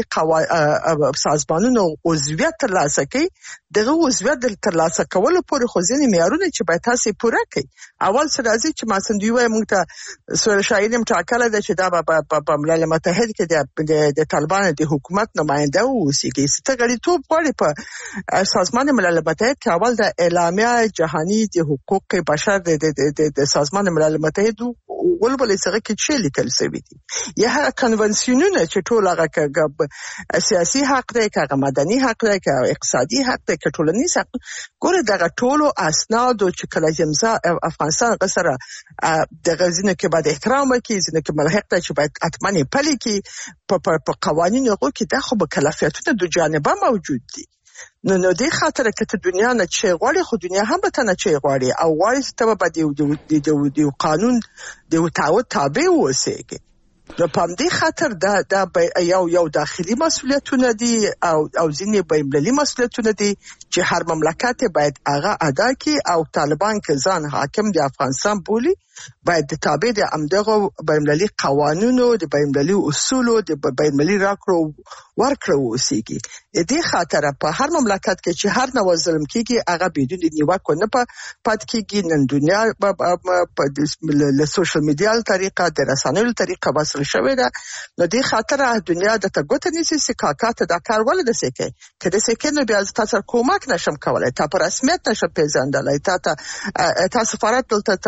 سازمانونو عضویت ترلاسه کوي دغه عضویت ترلاسه کولو پورې خو ځینې معیارونه چې باید تاسو پوره کړئ اول څه راځي چې مثلا دوی وايي موږ ته سوال شاهین متعکله ده چې دا په ملل متحد کې د طالبان د حکومت نماینده اوسېږي ست غړیتوب غواړي په سازمان ملل متحد کې اول د اعلامیه جهانی د حقوق بشر د سازمان ملل متحد ولبل څنګه کې چې لیکل شوی دي یا هغه کنونسیونونه چې ټول هغه سیاسي حق دی که مدني حق دی که اقتصادي حق دی که ټولنیز حق ګوره دغه ټولو اسناد چې کله جمزه افغانستان غسره د غزنه کې باید احترام وکړي ځنه کې ملحق دی چې باید اتمنې پلي کې په قوانینو کې د خو به کلافیتونه د جانبه موجود دي نو نو دې خاطر کې ته دنیا نه چې غواړي خو دنیا هم به ته نه چې غواړي او غواړي چې ته به د قانون د تعهد تابع اوسېږي نو په دې خاطر دا دا یو یو داخلي مسؤلیتونه دي او او ځینې بین‌المللي مسؤلیتونه دي چې هر مملکت باید هغه ادا کړي او طالبان کې ځان حاکم د افغانستان بولي باید د تابع د امدغه بین‌المللي قوانینو د بین‌المللي اصولو د بین‌المللي راکړو ورکړو اوسېږي دې خاطر په هر مملکت کې چې هر نوع ظلم کېږي هغه بدون نیوکه نه پات کېږي نن دنیا په له سوشل میډیا طریقه د رسنیو طریقه وصل شوې ده نو دې خاطر دنیا د تګوت نيسي سکاکات د کار ول د سکه کله سکه نو بیا تاسو کومک نشم کولای تا پر رسمیت نشم پیژندلای تا تا سفارت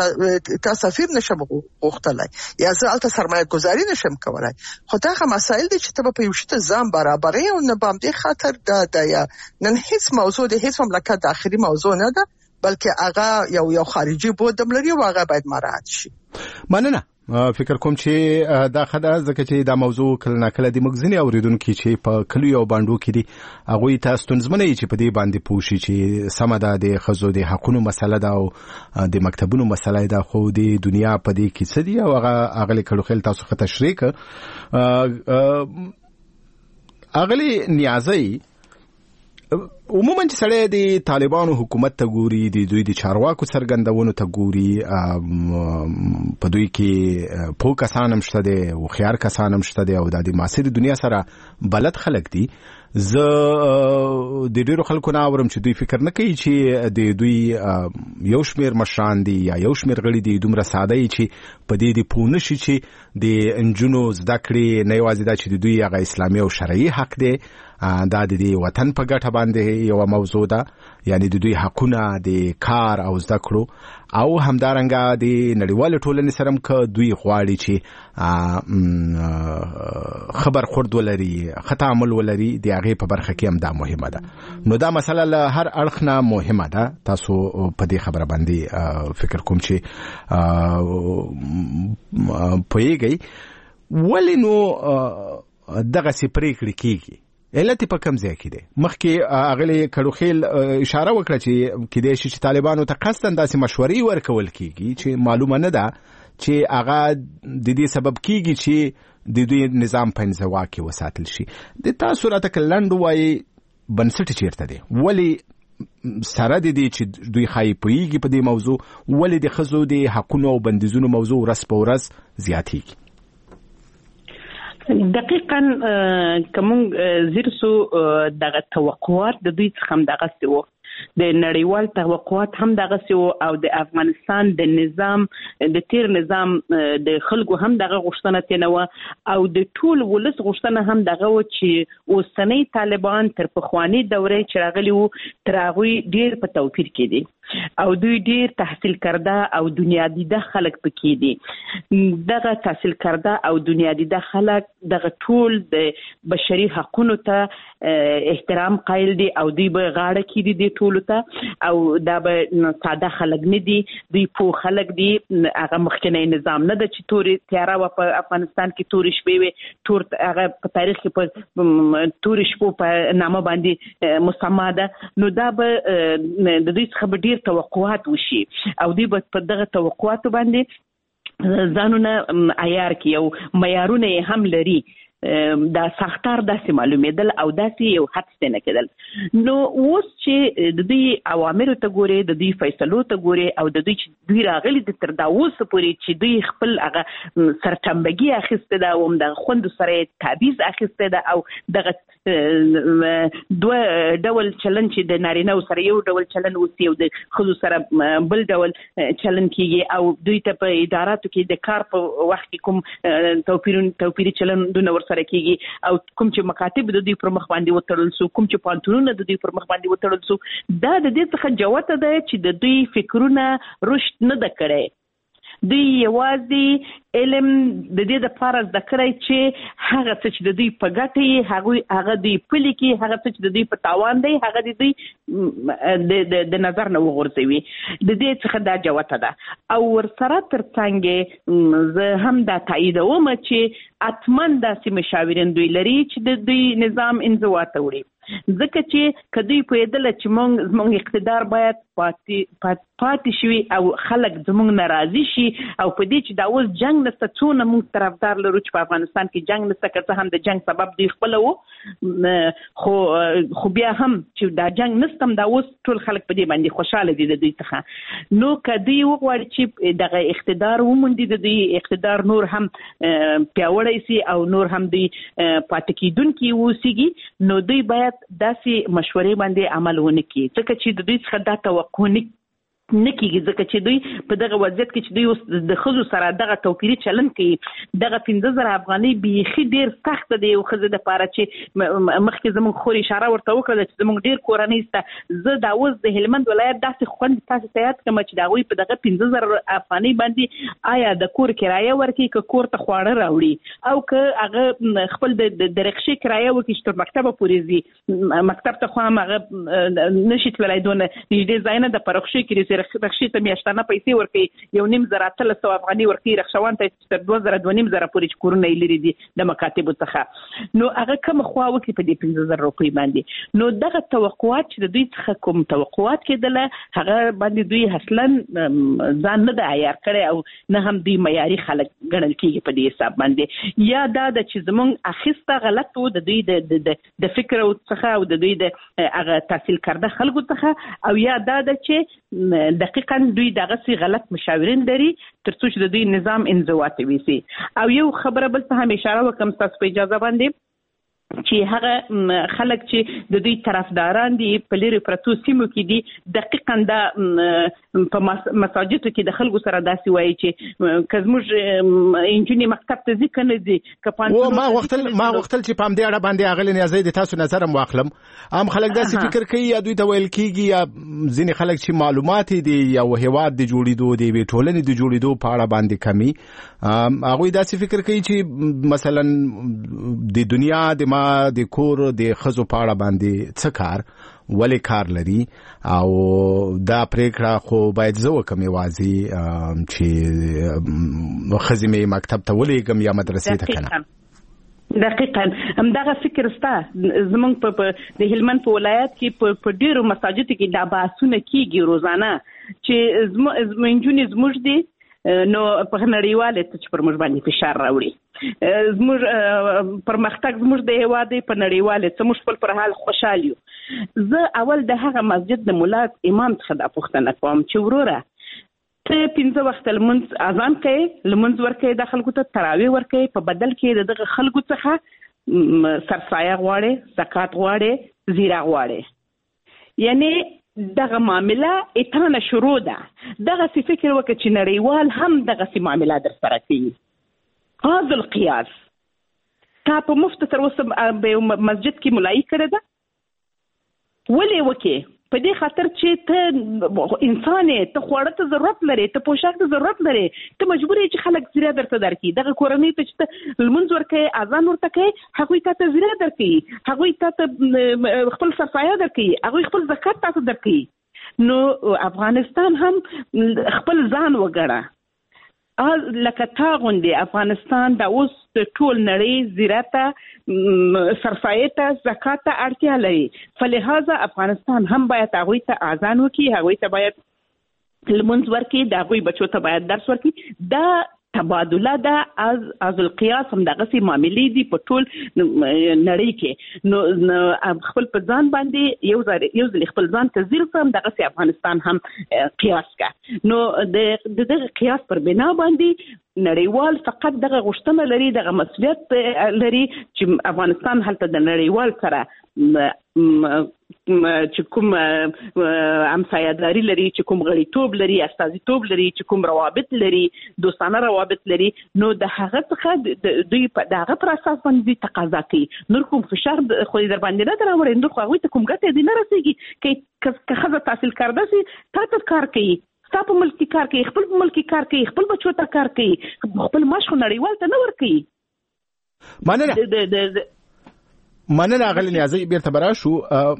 ته سفیر نشم غوښتلای یا زه الته سرمایه گذاری نشم کولای خو دا هغه مسائل دي چې ته په یو شته ځم برابرې او نه بام دي خاطر دا د نن هیڅ موضوع د هیڅ مملکت داخلي موضوع نه ده بلکې هغه یو یو خارجي بود لري او هغه باید مراعات شي مننه فکر کوم چې دا خدای ځکه چې دا موضوع کله ناکله د مغزنی اوریدونکو چې په کلیو باندې کې دي هغه تاسو تنظیمونه چې په دې باندې پوښي چې سم ده د خزو د حقونو مسله ده او د مکتبونو مسله ده خو د دنیا په دې کې څه دي او هغه اغلی کلو خل تاسو خه تشریح اغلی نیازي عموما چې سړی د طالبانو حکومت ته ګوري د دوی د چارواکو څرګندونو ته ګوري په دوی کې په کسان هم شته دي او خيار کسان هم شته دي او د معاصر دنیا سره بلد خلک دي زه د ډیرو خلکو نه اورم چې دوی فکر نه کوي چې د دوی یو شمیر مشران دي یا یو شمیر غړي دي دومره ساده چې په دې د پونه شي چې د انجونو زده کړې نه یوازې دا چې د دوی هغه اسلامي او شرعي حق دی دا د دې وطن په ګټه باندې یو موضوع ده یعنی د دوی حقونه د کار او زده کړو او همدارنګه د نړیوال ټولنې سره ک دوی غواړي چې خبر خورد ولري خطا عمل ولري د هغه په برخه کې هم دا مهمه ده نو دا مسله له هر اړخ نه مهمه ده تاسو په دې خبره باندې فکر کوم چې پوهیږئ ولې نو دغه سي پریکړې کیږي علت په کم ځای کې ده مخکې اغلی کړوخیل اشاره وکړه چې کله چې طالبانو ته قصدن داسې مشورې ورکول کیږي چې معلومه نه ده چې هغه د دې سبب کیږي چې د دوی نظام په انزوا کې وساتل شي د تاسو راته کلند وایي بنسټ چیرته دی ولی سره د دې چې دوی خای پویږي په دې موضوع ولې د خزو د حقونو او بندیزونو موضوع ورځ په ورځ زیاتېږي. دقیقاً کوم زیرسو دغه توقعات د دوی څخه هم دغه څه وو، د نړیوال توقعات هم دغه څه وو، او د افغانستان د نظام د تیر نظام د خلکو هم دغه غوښتنه تنه و، او د ټول ولس غوښتنه هم دغه و چې اوسنۍ طالبان تر پخوانی دورې چې راغلي وو تر هغوی ډیر په توپیر کې دي، او دوی ډیر تحصیل کرده او دنیا دیده خلک پکې دي. دغه تحصیل کرده او دنیا دیده خلک دغه ټول د بشري حقوقو ته احترام قایل دي، او دوی به غاړه کې دي د ټولو ته، او دا به ساده خلک نه دي، دوی پوه خلک دي. هغه مخکنی نظام نه ده چې تورې تیاره و په افغانستان کې تورې شپې وي، تور هغه په تاریخ کې په تورې شپو په نامه باندې مسما ده. نو دا به د دوی څخه به ډیر توقعات وشي، او دوی به په دغه توقعاتو باندې ځانونه عیار کړي او معیارونه یې هم لري. دا سختار داسې معلومېدل او داسې یو حد ستنه کېدل. نو اوس چې د دوی اوامرو ته ګوري، د دوی فیصلو ته ګوري، او د دوی چې دوی راغلي د تر دا اوسه پورې چې دوی خپل هغه سرټمبګي اخیسته ده او د خوندو سره تعویض اخیسته ده، او دغه دوه ډول چلن چې د نارینه سره یو ډول چلن اوسي او د ښځو سره بل ډول چلن کیږي، او دوی ته په اداراتو کې د کار په وخت کې کوم توپیرون توپیري چلندونه ور سره کیږي، او کوم چې مکاتب د دوی پر مخ باندې وتړل سو، کوم چې پانتونونه د دوی پر مخ باندې وتړل سو، دا د دې څخه جوته ده چې د دوی فکرونه رشد نه ده کړی. دوی یوازې علم د دې د فارز د کړی چې هغه څه چې د دوی په ګټه هغه هغه دوی پلي کې، هغه څه چې د دوی په تاوان دی هغه د دوی د نظر نه وغورځوي. د دې څخه دا جوته ده، او ورسره ترڅنګ زه هم دا تاییدوم چې اتمن داسې مشاورین دوی لري چې د دوی نظام انزوا ته وړي، ځکه چې کدی په دله چې مونږ زموږ اقتدار باید پاتې پاتې شي او خلک زموږ ناراضي شي، او په دې چې دا اوس جنگ نسته څونه مونږ طرفدار لرو چې په افغانستان کې جنگ نسته، که څه هم د جنگ سبب دوی خپل وو، خو خو بیا هم چې دا جنگ نسته دا اوس ټول خلک په دې باندې خوشاله دي د دوی څخه. نو کدی وغواړي چې دغه اقتدار وموندي، د دوی اقتدار نور هم پیاوړی سي او نور هم دوی پاتې کیدونکي اوسيږي، نو دوی باید داسې مشورې باندې عمل ونه کړي، ځکه چې د دوی څخه دا توقع نه نه کیږي، ځکه چې دوی په دغه وضعیت کې چې دوی اوس د ښځو سره دغه توپیري چلن کوي. دغه پنځه زره افغانۍ بیخي ډېر سخت دی یو ښځې دپاره چې مخکې زموږ خور اشاره ورته وکړله چې زموږ ډېر کورنۍ شته. زه دا اوس د هلمند ولایت داسې خوند تاسې ته یاد کړم چې د هغوی په دغه پنځه زره افغانۍ باندې آیا د کور کرایه ورکړي، که کور ته خواړه راوړي، او که هغه خپل د رکشې کرایه وکړي چې تر مکتبه پورې ځي، مکتب ته خو هم هغه نشي تللی، دونه نږدې ځای نه ده، په رکشې کې رکشې ته میاشتانه پیسې ورکوي، یو نیم زره اتلس سوه افغانۍ ورکوي رکشوان ته چې تر دوه زره دوه نیم زره پورې چې کورونه یې لرې دي د مکاتبو څخه. نو هغه کومه خوا وکړي په دې پنځه زره روپۍ باندې. نو دغه توقعات چې د دوی څخه کوم توقعات کېدله هغه باندې دوی اصلا ځان نه ده عیار کړی، او نه هم دوی معیاري خلک ګڼل کېږي په دې حساب باندې. یا دا ده چې زموږ اخیسته غلط و د دوی د فکر څخه او د دوی د هغه تحصیل کرده خلکو څخه، او یا دا ده چې دقیقاً دوی دغه سي غلط مشاورین لري تر څو چې د دوی نظام انزوا ته ویسي. او یو خبره بل څه هم اشاره وکم تاسو په اجازه باندې، چې هغه خلک چې د دوی طرفداران دي په لري پرتو سیمو کې دي، دقیقاً دا په مساجدو کې د خلکو سره داسې وایي چې که زموږ انجونې مکتب ته ځي که نه ځي، که پانتون ما غوښتل ما غوښتل چې په همدې اړه باندې اغلې نیازۍ د تاسو نظر هم واخلم. عام خلک داسې فکر کوي یا دوی ته ویل کېږي، یا ځینې خلک چې معلومات دي یو هېواد د جوړېدو د یوې ټولنې د جوړېدو په اړه باندې کمي، هغوی داسې فکر کوي چې مثلا د دنیا د ما د کور د ښځو په اړه باندې څه کار ولې کار لري، او دا پریکړه خو باید زه وکم یوازې چې ښځې مې مکتب ته ولیږم یا مدرسې ته که نه. دقیقاً همدغه فکر سته. زمونږ په د هلمند په ولایت کې په ډېرو مساجدو کې دا بحثونه کېږي روزانه چې زموږ نجونې زموږ دي، نو په نړیواله ته چې پر موږ باندې فشار راوړي. زموږ پرمختګ زموږ د هیواد په نړیواله زموږ خپل پر حال خوشاله یو. زه اول د هغه مسجد د مولا امام څخه د پوښتنه کوم چې وروره ته پنځه وخت لمونځ اذان کوي، لمونځ ورکوي د خلکو ته، تراویح ورکوي، په بدل کې د دغه خلکو څخه سرسایه غواړي، زکات غواړي، زیرا غواړي. یعنی دغه معامله اتانه شروع ده. دغه څه فکر وکړه چې نړیوال هم دغه څه معامله در سره کوي. هاذ القياس تا په مفت تر اوسه په مسجد کې ملایي کړې ده ولې وکې؟ په دې خاطر چې ته انسان یې، ته خواړه ته ضرورت لري، ته پوشاک ته ضرورت لري، ته مجبور یې چې خلک زیره درته درکړي. دغه کورنۍ ته چې ته لمونځ ورکوي، اذان ورته کوي، هغوی تا ته زیره درکوي، هغوی تا ته خپل سرسایه درکوي، هغوی خپل زکات تاسو درکوي. نو افغانستان هم خپل ځان وګڼه. لکه تا غوندې افغانستان د اوس د ټول نړۍ زیرته، سرسایه ته، زکات ته اړتیا لري. فلهذا افغانستان هم باید هغوی ته اذان وکړي، هغوی ته باید لمونځ ورکړي، د هغوی بچو ته باید درس ورکړي. دا تبادله ده از از القياس هم دغه معاملې دي په ټول نړۍ کې. نو خپل په ځان باندې یو ځل یو ځل خپل ځان ته ځیر کوم، دغه افغانستان هم قیاس کا. نو د دغه قیاس پر بنا باندې نړیوال فقط دغه غوښتنه لري، دغه مسؤلیت لري چې افغانستان هلته د نړیوال سره چې کوم همسایه‌داري لري، چې کوم غړیتوب لري، استازیتوب لري، چې کوم روابط لري، دوستانه روابط لري، نو د هغه څخه دوی په دغه پر اساس باندې تقاضا کوي. نور کوم فشار خو در باندې نه دراوړي، نور خو هغوی ته کوم ګټه دې نه رسېږي. که ښځه تحصیل کرده سي تا ته کار کوي، ستا په ملک کې کار کوي، خپل په ملک کې کار کوي، خپل بچو ته کار کوي، خپل معاش خو نړیوال ته نه ورکوي. مننه مننه اغلی نیازی بیرته براشو.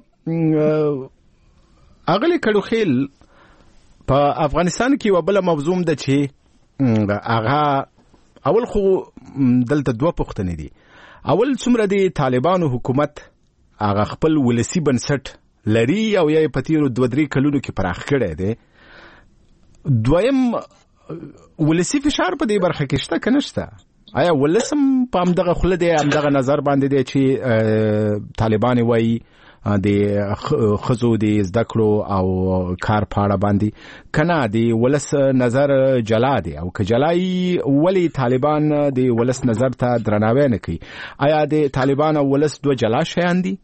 اغلی کډو خیل په افغانستان کې وبله موضوع ده چې هغه اول خو دلته دوه پوښتنې دي. اول څومره دی طالبانو حکومت هغه خپل ولسی بنسټ لري او یې په تیرو دوه درې کلونو کې پراخ کړی دی. دویم ولسی فشار په دې برخه کې شته که نشته؟ آیا ولسم په همدغه خوله دی، همدغه نظر باندې دی چې طالبان وایي د ښځو د زده کړو او کار په اړه باندې که نه د ولس نظر جلا دی؟ او که جلایي ولې طالبان د ولس نظر ته درناوی نه کوي؟ آیا د طالبان او ولس دوه جلا شیان دي؟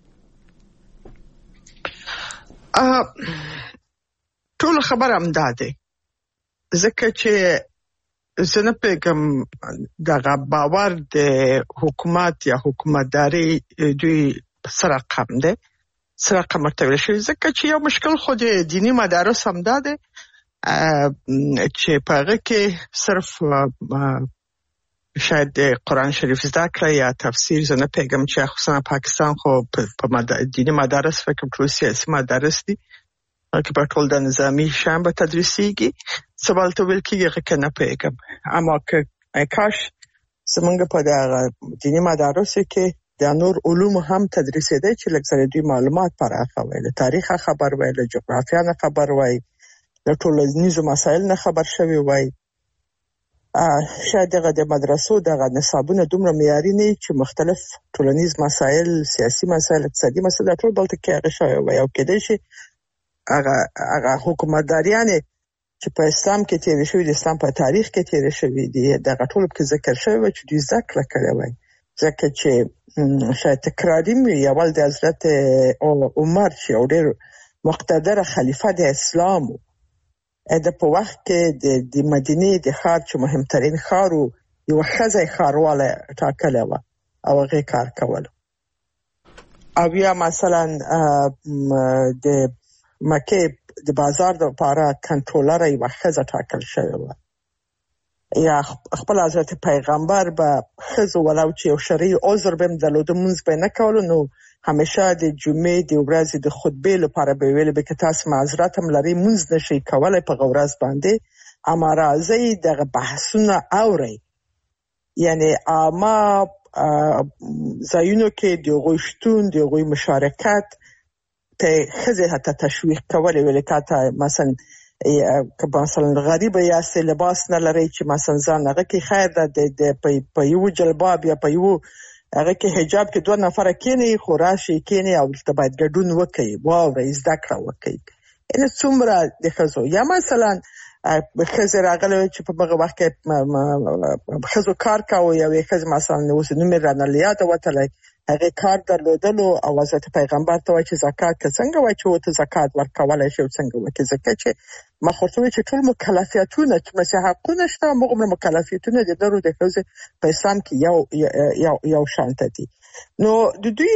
ټول خبر هم دا دی، ځکه چې زه نه پوهېږم دغه باور د حکومت یا حکومتداري دوی سره رقم دی، سره رقم ورته ویل شوي. ځکه چې یو مشکل خو د دیني مدارس هم دا دی چې په هغه کې صرف شاید د قرآن شریف زده کړه یا تفسیر، زه نه پوهېږم چې خصوصا پاکستان خو په دیني مدارس فکر ټول سیاسي مدارس دي که په ټول د نظامي شان به تدریسیږي، څه به هلته ویل کېږي هغه که نه پوهېږم. اما که کاش زمونږ په دغه دیني مدارسو کې د نور علوم هم تدریسېدی چې لږ ځله دوی معلومات پراخه وای، له تاریخه خبر وای، له جغرافیا نه خبر وای، له ټولنیزو مسایل نه خبر شوي وای. شاید دغه د مدرسو دغه نصابونه دومره معیاري نه چې مختلف ټولنیز مسایل، سیاسي مسایل، اقتصادي مسایل ټول بلته کې هغه شوی وای. او کېدای شي هغه هغه حکومتداریانې چې په اسلام کې تېرې شوي، د اسلام په تاریخ کې تېرې شوي دي، دغه ټول کې ذکر شوی وای چې دوی زده کړه کړې وای. ځکه چې شاید تکراري وي، اول د حضرت عمر چې یو ډېر مقتدره خلیفه د اسلام و، د په وخت کې د مدینې د ښار چې مهمترین ښار و، یوه ښځه یې ښارواله ټاکلې وه او هغې کار کولو. او یا مثلا د مکې د بازار دپاره کنټرولره یوه ښځه ټاکل شوې وه. یا خپل حضرت پیغمبر به ښځو ولو چې یو شرعي عذر به هم درلوده مونځ به یې نه کولو، نو همیشه د جمعې د ورځې د خطبې لپاره به یې ویلې به که تاسو معذرت هم لرئ مونځ نشئ کولی په هغه ورځ باندې، اما راځئ دغه بحثونه اورئ. یعنې عامه ځایونو کې د هغوی شتون، د هغوی مشارکت ته ښځې حتی تشویق کولې، ویلې که ته مثلا که مثلا غریب یا سه لباس نه لري چې مثلا ځان هغه کې خیر ده د په یو جلباب یا په یو هغه کې حجاب کې دوه نفر کېنی خو راشي کېنی او ته باید ګډون وکړي واو زده کړه وکړي ان څومره د خزو یا مثلا خزر راغله چې په هغه وخت کې خزو کار کاوه یا خز مثلا اوس نومره رانلیات وتلای هغه کار درلودلو او حضرت پیغمبر ته وایي چې زکات څنګه وایي چې ته زکات ورکولای شې څنګه وکړي زکات چې ما خورته چې ټول مکلفیتونه چې مثلا حقونه شته موږ مکلفیتونه د درو د خزو په اسلام کې یو یو یو شانت دي نو د دوی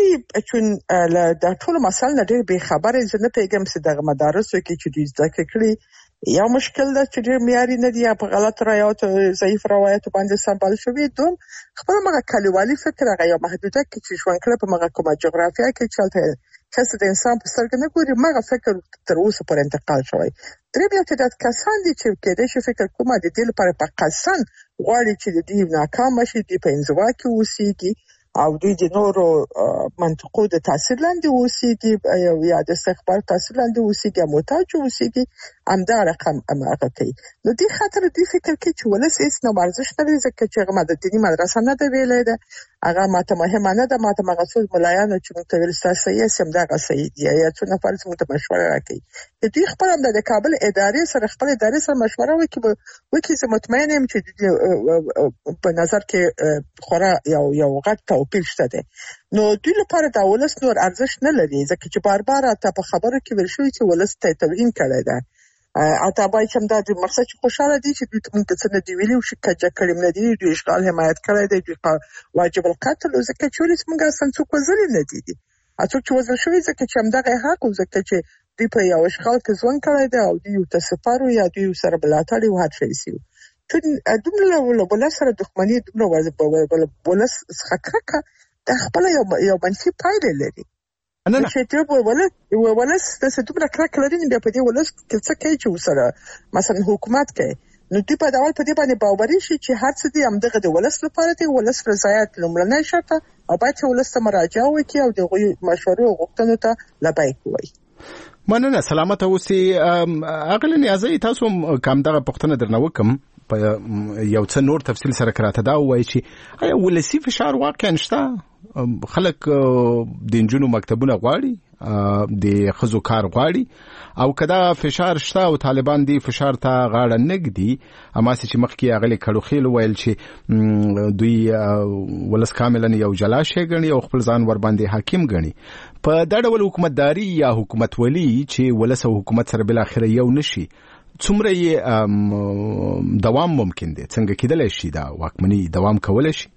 چې د ټول مسل نه ډېر به خبره زنه پیغام سي د مدارسو کې چې دوی ځکه کړی یا مشکل ده چې ډېر معیاري نه دي په غلط روایت ضعیف روایت باندې سمبال شوی دوم خپل مګه کلیوالي فکر هغه یو محدوده کې چې ژوند کړه په مګه کومه جغرافیا کې چلته خاصه د انسان په سترګې نه ګوري مګه فکر تر اوسه پر انتقال شوی درې بیا چې د کسان دي چې کېدې شي فکر کومه د دې لپاره په قسم غواړي چې د دې ناکام شي د په انزوا کې اوسېږي او دوی د نورو منطقو د تاثیر لاندې اوسېږي یا د استخبار تاثیر لاندې اوسېږي محتاج اوسېږي همدا رقم هغه کوي نو دې خاطر دې فکر کوي چې ولس هیڅ نو ارزښت نه لري ځکه چې هغه د دیني مدرسه نه ده ویلې ده هغه ماته مهمه نه ده ماته مقصود ملایانو چې موږ ته ویل ستاسو یې سم دا غسي دی یا څو نفر چې موږ ته مشوره راکړي دوی خپل هم د کابل ادارې سره خپل ادارې سره مشوره وکړي وکړي چې مطمئن یم چې په نظر کې خورا یو یو غټ توپیر شته ده نو دوی لپاره دا ولس نور ارزښت نه لري ځکه چې بار بار ته په خبرو کې ویل شوی چې ولس ته توهین کړی ده اته باید چې دا د مقصد خوشاله دي چې دوی ته موږ څه نه دی ویلي او چې کجا کړم نه دي دوی اشغال حمایت کړی دی دوی واجب القتل ځکه چې ولس موږ اصلا څوک وزري نه دي اته چې وزر شوی ځکه چې همدغه حق او ځکه چې دوی په یو اشغال کې ځون کړی دی او دوی ته سفارو یا دوی سره بلاتړي او هر شي سي چې دومره له بل سره دښمنی دومره ولس څخه د خپل یو منفي پایله لري نه نه چې ته ولس ولس د ستومره کړه لري بیا په دې ولس کې څه کوي چې وسره مثلا حکومت کوي نو دوی په داول په دې باندې باوري شي چې هر څه دې همدغه د ولس لپاره دی ولس رضایت لومړنی شرط او باید چې ولس ته مراجعه وکړي او د مشورو غوښتنو ته لبیک وایي مننه سلامت اوسئ اغلی نیازي تاسو کوم دغه پښتنه درنو کوم په یو څه نور تفصیل سره کراته دا وایي چې آیا ولسی فشار واقعا شته خلک د انجونو مکتبونه غواړي د خزو کار غواړي او کدا فشار شته او طالبان دی فشار ته غاړه نګدي اما چې مخکې اغلی کړو خېل ویل چې دوی ولس کاملا یو جلا شي غني او خپل ځان ور باندې حاکم غني په دا ډول حکومتداري یا حکومت ولی چې ولس او حکومت سره بل اخر یو نشي څومره یې دوام ممکن دی څنګه کېدلی شي دا واکمني دوام کولای شي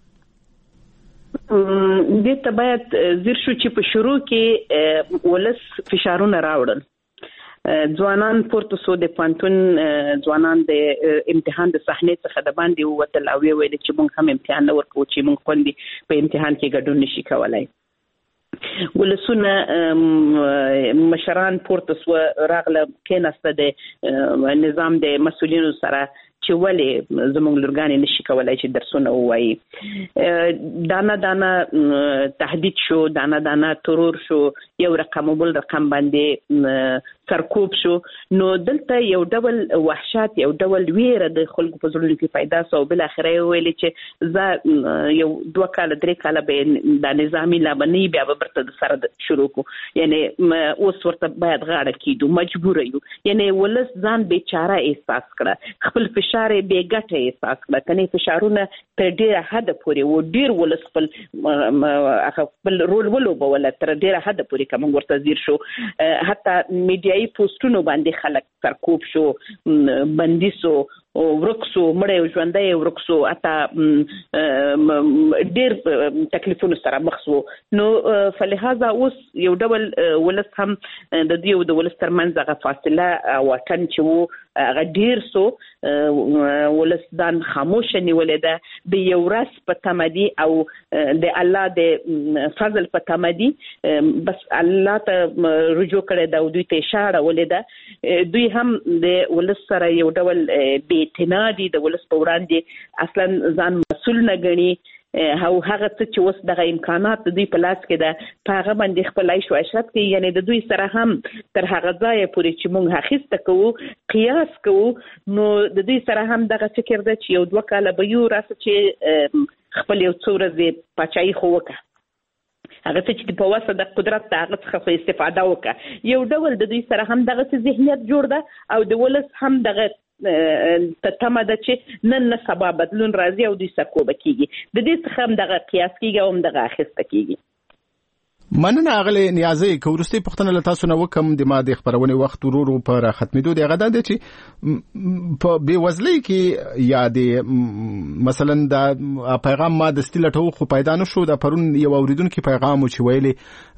دې ته باید زیر شو چې په شروع کې ولس فشارونه راوړل ځوانان پورته سو د پانتون ځوانان د امتحان د صحنې څخه د باندې ووتل او ویل چې موږ هم امتحان نه ورکو چې موږ خوندې په امتحان کې ګډون نشي کولای ولسونه مشران پورته سو راغله کېناسته د نظام د مسؤلینو سره چې ولې زموږ لورګانې نشي کولای چې درسونه ووایي دانا دانا تهدید شو دانا دانا ترور شو یو رقم بل رقم باندې سرکوب شو نو دلته یو ډول وحشت یو ډول ویره د خلکو په زړونو کې پیدا شو بل اخره ویل چې ز یو دوه کال درې کال به د نظامی لابنی بیا به برته د سره شروع کو یعنی اوس ورته باید غاړه کیدو مجبور یو یعنی ولس ځان بیچاره احساس کړه خپل فشار به ګټه احساس کړه کني فشارونه تر ډیره حد پورې و ډیر ولس خپل خپل رول ولو بوله تر ډیره حد پورې کوم ورته زیر شو حتی میډیا پوسټونو باندې خلک سرکوب شو بندیسو او ورکسو مړې ژوندۍ ورکسو اته ډېر تکلیفونو سره مخ شو نو فلهذا اوس یو ډول ولس هم د دې یو د ولس ترمنځ هغه فاصله واټن چې وو هغه ډېر سو ولس ځان خاموش نیولې ده د یو راس په تمدي او د الله د فضل په تمدي بس الله ته رجوع کړي دا دوی ته اشاره ولې ده دوی هم د ولس سره یو ډول اعتنادي د ولس په وړاندې اصلا ځان مسؤل نه ګڼي او هغه څه چې اوس دغه امکانات دوی په لاس کې ده په هغه باندې خپل عیش او عشرت کوي. یعنی د دوی سره هم تر هغه ځایه پورې چې موږ اخیسته کوو قیاس کوو نو د دوی سره هم دغه فکر ده چې یو دوه کاله به یو راسه چې خپل یو څو ورځې پاچاهي خو وکړه هغه چې په واسطه د قدرت د هغه څخه استفاده وکړه. یو ډول د دوی سره هم دغه ذهنیت جوړ ده او د ولس هم دغه ته تمه ده چې نن نه سبا بدلون راځي او دوی سرکوبه کیږي. د دې څخه هم دغه قیاس کیږي او هم دغه اخیسته کیږي. مننه اغلی نیازی که ورستی پختنه له تاسو نه وکم د ما د خبرونه وخت ورورو پر ختمېدو دی غدا د چې په بې وزلۍ کې یا د مثلا د پیغام ما د ستلټو خو پیدا نشو د پرون یو اوریدونکو پیغام چې ویلي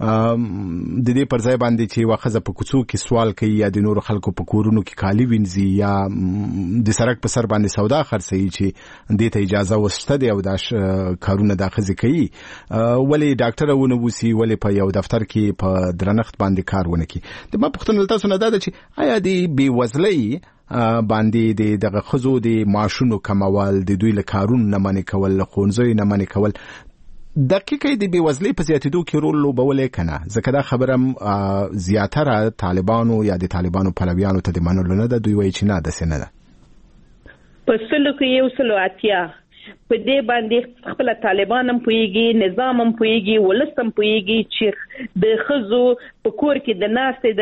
د دې پر ځای باندې چې واخزه په کوڅو کې سوال کوي یا د نور خلکو په کورونو کې کالی وینځي یا د سرک په سر باندې سودا خرڅي چې د ته اجازه وسته دی او د کارونه داخزي کوي ولی ډاکټر ونه وسی ولی په یو دفتر کې په درنښت باندې کار ونه کی. د ما پښتون تاسو نه دا چې آیا دی بې وزلۍ باندې د دغه خزو د معاشونو کمول د دوی له کارون نه منې کول له خونځوي نه منې کول دقیقه د بې وزلۍ په زیاتېدو کې رول لوبولې کنه ځکه دا خبره زیاتره طالبانو یا د طالبانو پلویانو ته د منلو نه ده دوی وایي چې نه داسې نه ده. په سلو کې یو سلو اتیا په دې باندې خپل طالبان هم پويږي نظام هم پويږي ولست هم پويږي چې د خزو په کور کې د ناستې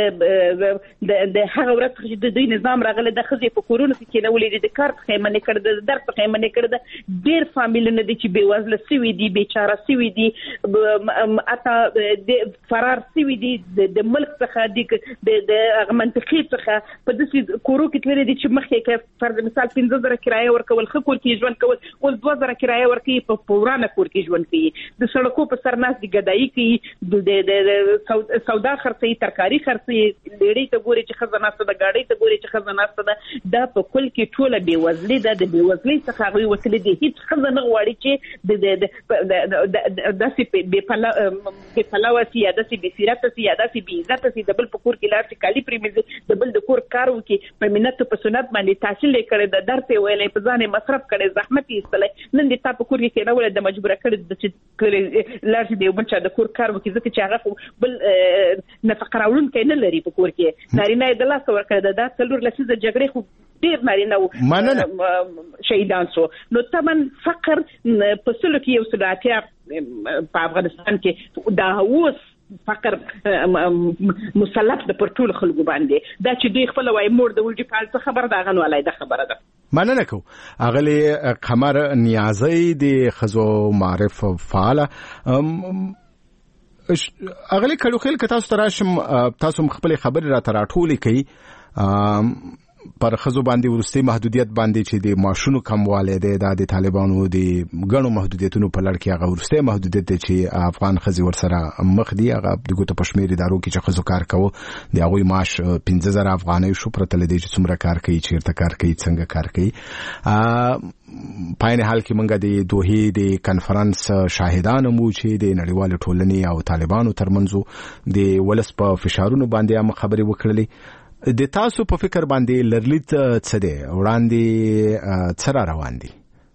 د د هغه ورځ چې د دوی نظام راغله د خزې په کورونو کې نولې د کار څخه منې کړ د درس څخه منې کړ د ډېر فامیلونه دي چې بې وزله سوي دي بیچاره سوي دي اته د فرار سوي دي د ملک څخه د د منطقي څخه په دې کورو کې تللي دي چې مخکې کې فرض مثال پنځه زره کرایه ورکول خو کور کې ژوند کول اوس دوه زره کرایه ورکوي په پورانه کور کې ژوند کوي د سړکو په سر ناست دي ګدایي کوي د سودا خرڅي ترکاری خرڅي لړۍ ته ګوري چې خزانه د گاډي ته ګوري چې خزانه ده دا په کل کې ټوله بې وزلي ده د بې وزلي څخه غوي وسلې دي هیڅ خزانه غواړي چې د داسې بې پلا بې پلاوي یا داسې بې سیرت یا داسې بې عزت سي د بل په کور کې لار چې کالی پریمز د بل د کور کار وکي په مننت په سنت باندې تحصیل کړي د درته ویلې په ځانې مصرف کړي زحمت یې استلې نن د تا په کور کې نه ولې د مجبوره کړي د چې لار دې وبچا د کور کار وکي ځکه چې هغه بل نفقه راوړون کې نه لري په کور کې نارینه د لاس ورکړه د داس څلور لسیزه جګړې خو ډیر نارینه شهیدان شو نو طبعا فقر په سلو کې یو سلاتیا په افغانستان کې دا اوس فقر مسلط د پرټول خلکو باندې دا چې دوی خپل وای مور د ولډي پال خبر دا غنولای د خبره ده مننه کو اغلی قمر نیازی د خزو معرف فعال اغلی کلو خیل که تاسو تراشم تاسو خپل خبر را تراټولې کوي پر خزو باندې ورستي محدودیت باندې چې د ماشونو کمواله ده د طالبانو د غنو محدودیتونو په لړ کې هغه ورستي محدودیت دي چې افغان خزي ورسره مخ دي هغه د ګوت پښمیر ادارو کې چې خزو کار کوي د هغه معاش پنځه زره افغانۍ شو پرته لدی چې څومره کار کوي چیرته کار کوي څنګه کار کوي پاینه حال کې منګه د دوه د کانفرنس شاهدان مو چې د نړیوال ټولنې او طالبانو ترمنځ د ولس په فشارونو باندې هم خبرې وکړلې د تاسو په فکر باندې لرلیت څه دی وړاندې څه روان دي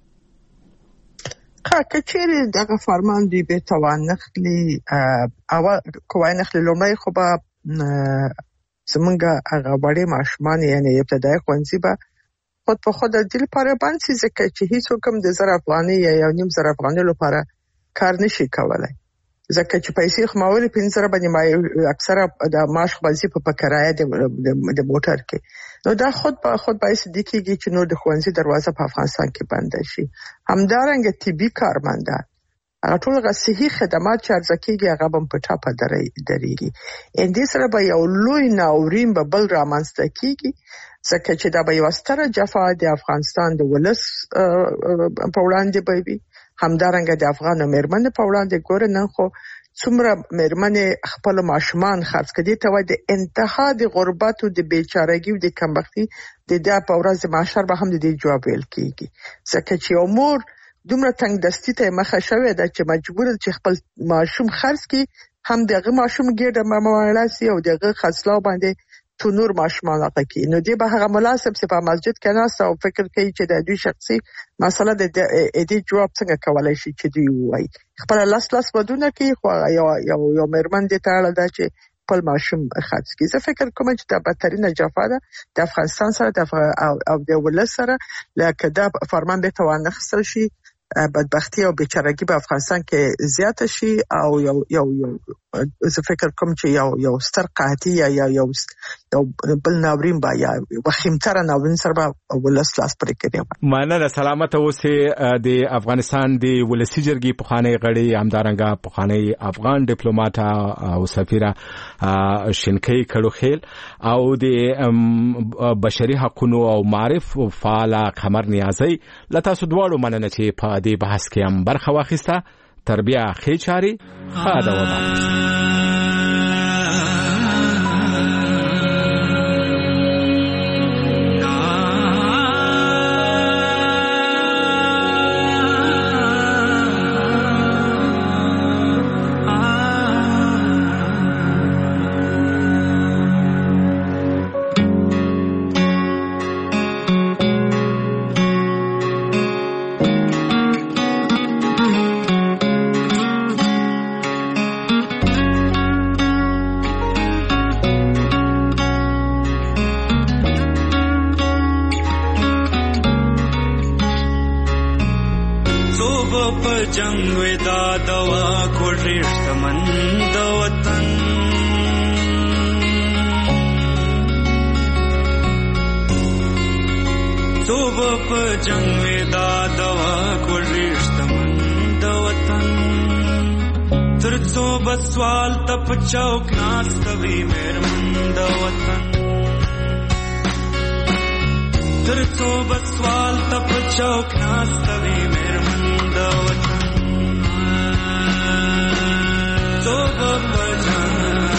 کچېری دغه فرمان دی به توان نخلی اول کوی نخلی لومړی خو به زمونږه هغه وړي ماشومان یعنی ابتدایي ښوونځي به خود په خود د دې لپاره باندې چې چې هیڅ کوم د زر افغاني یا یو نیم زر افغاني لپاره کار نشي کولای ځکه چې پیسې خماولي پنځه باندې ما اکثره د معاش خپلسي په کرایه د موټر کې نو دا خود په خود باعث دي چې نو د خوانسي دروازه په افغانستان کې بند شي همدارنګه طبي کارمندان هغه ټول غصهي خدمات چې ارزکیږي هغه هم په ټاپه درېږي ان دې سره به یو لوی ناورین به بل رامنځته کیږي ځکه چې دا به یو ستره جفا د افغانستان د ولس په وړاندې به وي همدارنګه د افغان مېرمنې په وړاندې ګور نه خو څومره مېرمنې خپل ماشومان خرڅ کړي ته وای د انتها د غربت او د بیچارهګي او د کمبختي د دې په ورځ معاشر به هم د دې جواب ویل کیږي ځکه چې امور دومره تنگ دستی ته مخه شوې ده چې مجبور چې خپل ماشوم خرڅ کړي هم دغه ماشوم ګډه ماماړاسي او دغه خرڅلاو باندې تو نور ماشومان هغه کې نو دی به هغه مناسب چې په مسجد کې ناست او فکر کوي چې د دوی شخصي مسله د دې جواب څنګه کولای شي چې دی وایي خپل لاس لاس ودونه کې خو یو یو یو مېرمن دي ته اړه ده چې خپل ماشوم خاص کی زه فکر کوم چې دا بدترینه جفا ده د افغانستان سره د او د ولس سره لکه دا فرمان به توانه خسر شي بدبختی او بیچارهګي په افغانستان کې زیات شي او یو یو یو زه فکر کوم چې یو یو ستر قحطي یا یو یو بل ناورین با یا وخیمتر ناورین سره ولس لاس پرې کړي مننه سلامت اوسه د افغانستان د ولسی جرګې پخوانی غړي همدارنګه پخوانی افغان ډیپلوماټ او سفیره شینکۍ کړوخیل او د بشري حقوقو او معرف فعال قمر نیازی لته سودوالو مننه چې په دې بحث کې هم برخه واخیسته تربیه خېچاري خاده وبا جنگ ودا دوا کو رشت من د وطن صوب په جنگ ودا دوا کو رشت من د وطن تر څو بسوال تپ چوک ناستوي مېرمن د وطن تر څو بسوال تپ چوک ناستوي مېرمن د وطن صوب په جنگ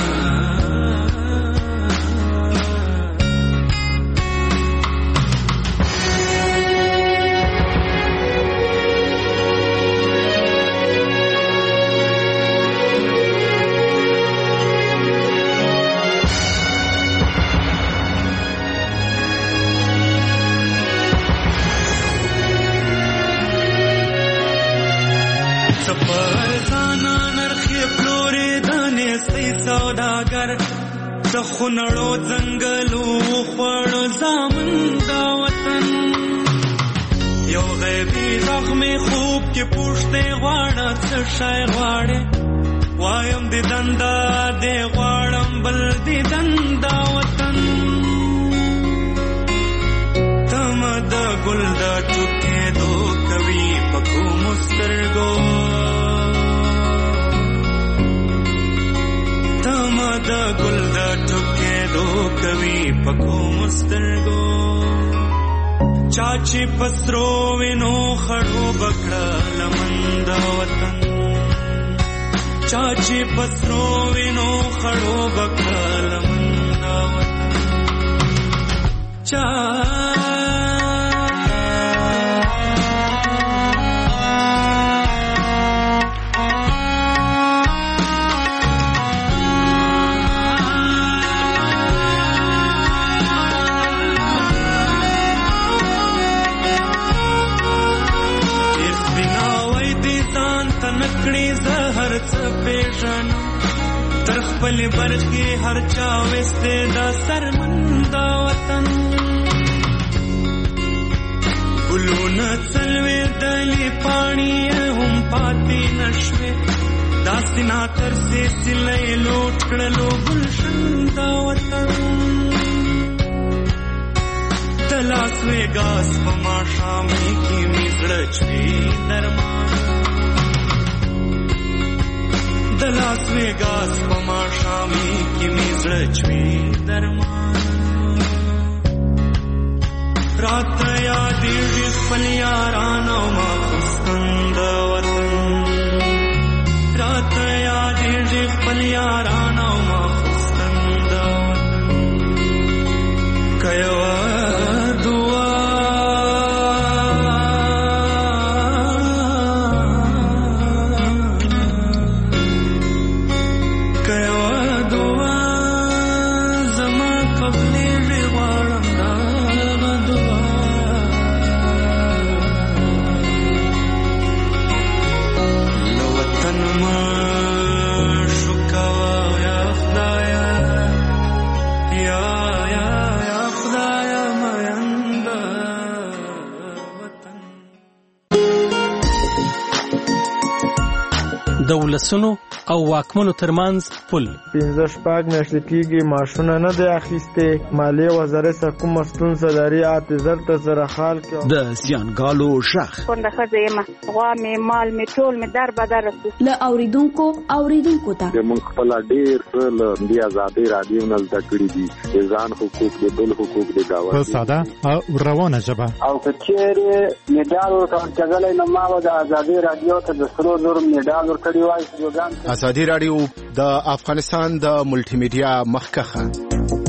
سوداګر څخونړو ځنګلو خوړو زامن دا وطن یو غیبی زخمي خوب کې پوښتې غواړه څه شای غواړې وایم دې دندا دې غواړم بل دې دندا وطن تم د ګل د ټوکې دو کوي پکو مسترګو د ګل د ټوکې دو کوي پکو مسترګو چاچی پسرو وینو خړو بکړه لمن د وطن چاچی پسرو وینو خړو بکړه لمن د وطن چا تر خپل برخي هر چا وسته دا سرمندا وطن ګلونه څلوي دلی پانی هم پاتې نشوي داسنا تر سي سلې لوټ کړلو ګلشن دا وطن تلاس وګاس په ما شامې کې میزړه چوي درمان دلاس وګاس په ما شامې کې میزړه چوي درمان رات یادېږي خپل یاران او ما خوستند وطن رات یادېږي خپل یاران او ما خوستند وطن که یوه دعا د ولسونو او واکمنو ترمنځ پل. پنځه شپږ میاشتې کېږي ماشونه نه دی اخیستې. مالیې وزارت سره کومه ستونزه لري اته زر ته سره حال کړه. د زیانګالو شخ کونډه ښځه یم، غوا مې مال مې ټول مې در بدر رسو. له اوریدونکو اوریدونکو ته موږ خپل ډېر څه له دې آزادۍ رادیو نه زده کړي دي، ځان حقوق د بل حقوق د دعوت په ساده او روانه ژبه. او که چیرې میډال ورکړل کېدلی نو ما به د ازادي رادیو ته د سرو زرو میډال ورکړی وای. ازادي رادیو د افغانستان د ملټي میډیا مخکخه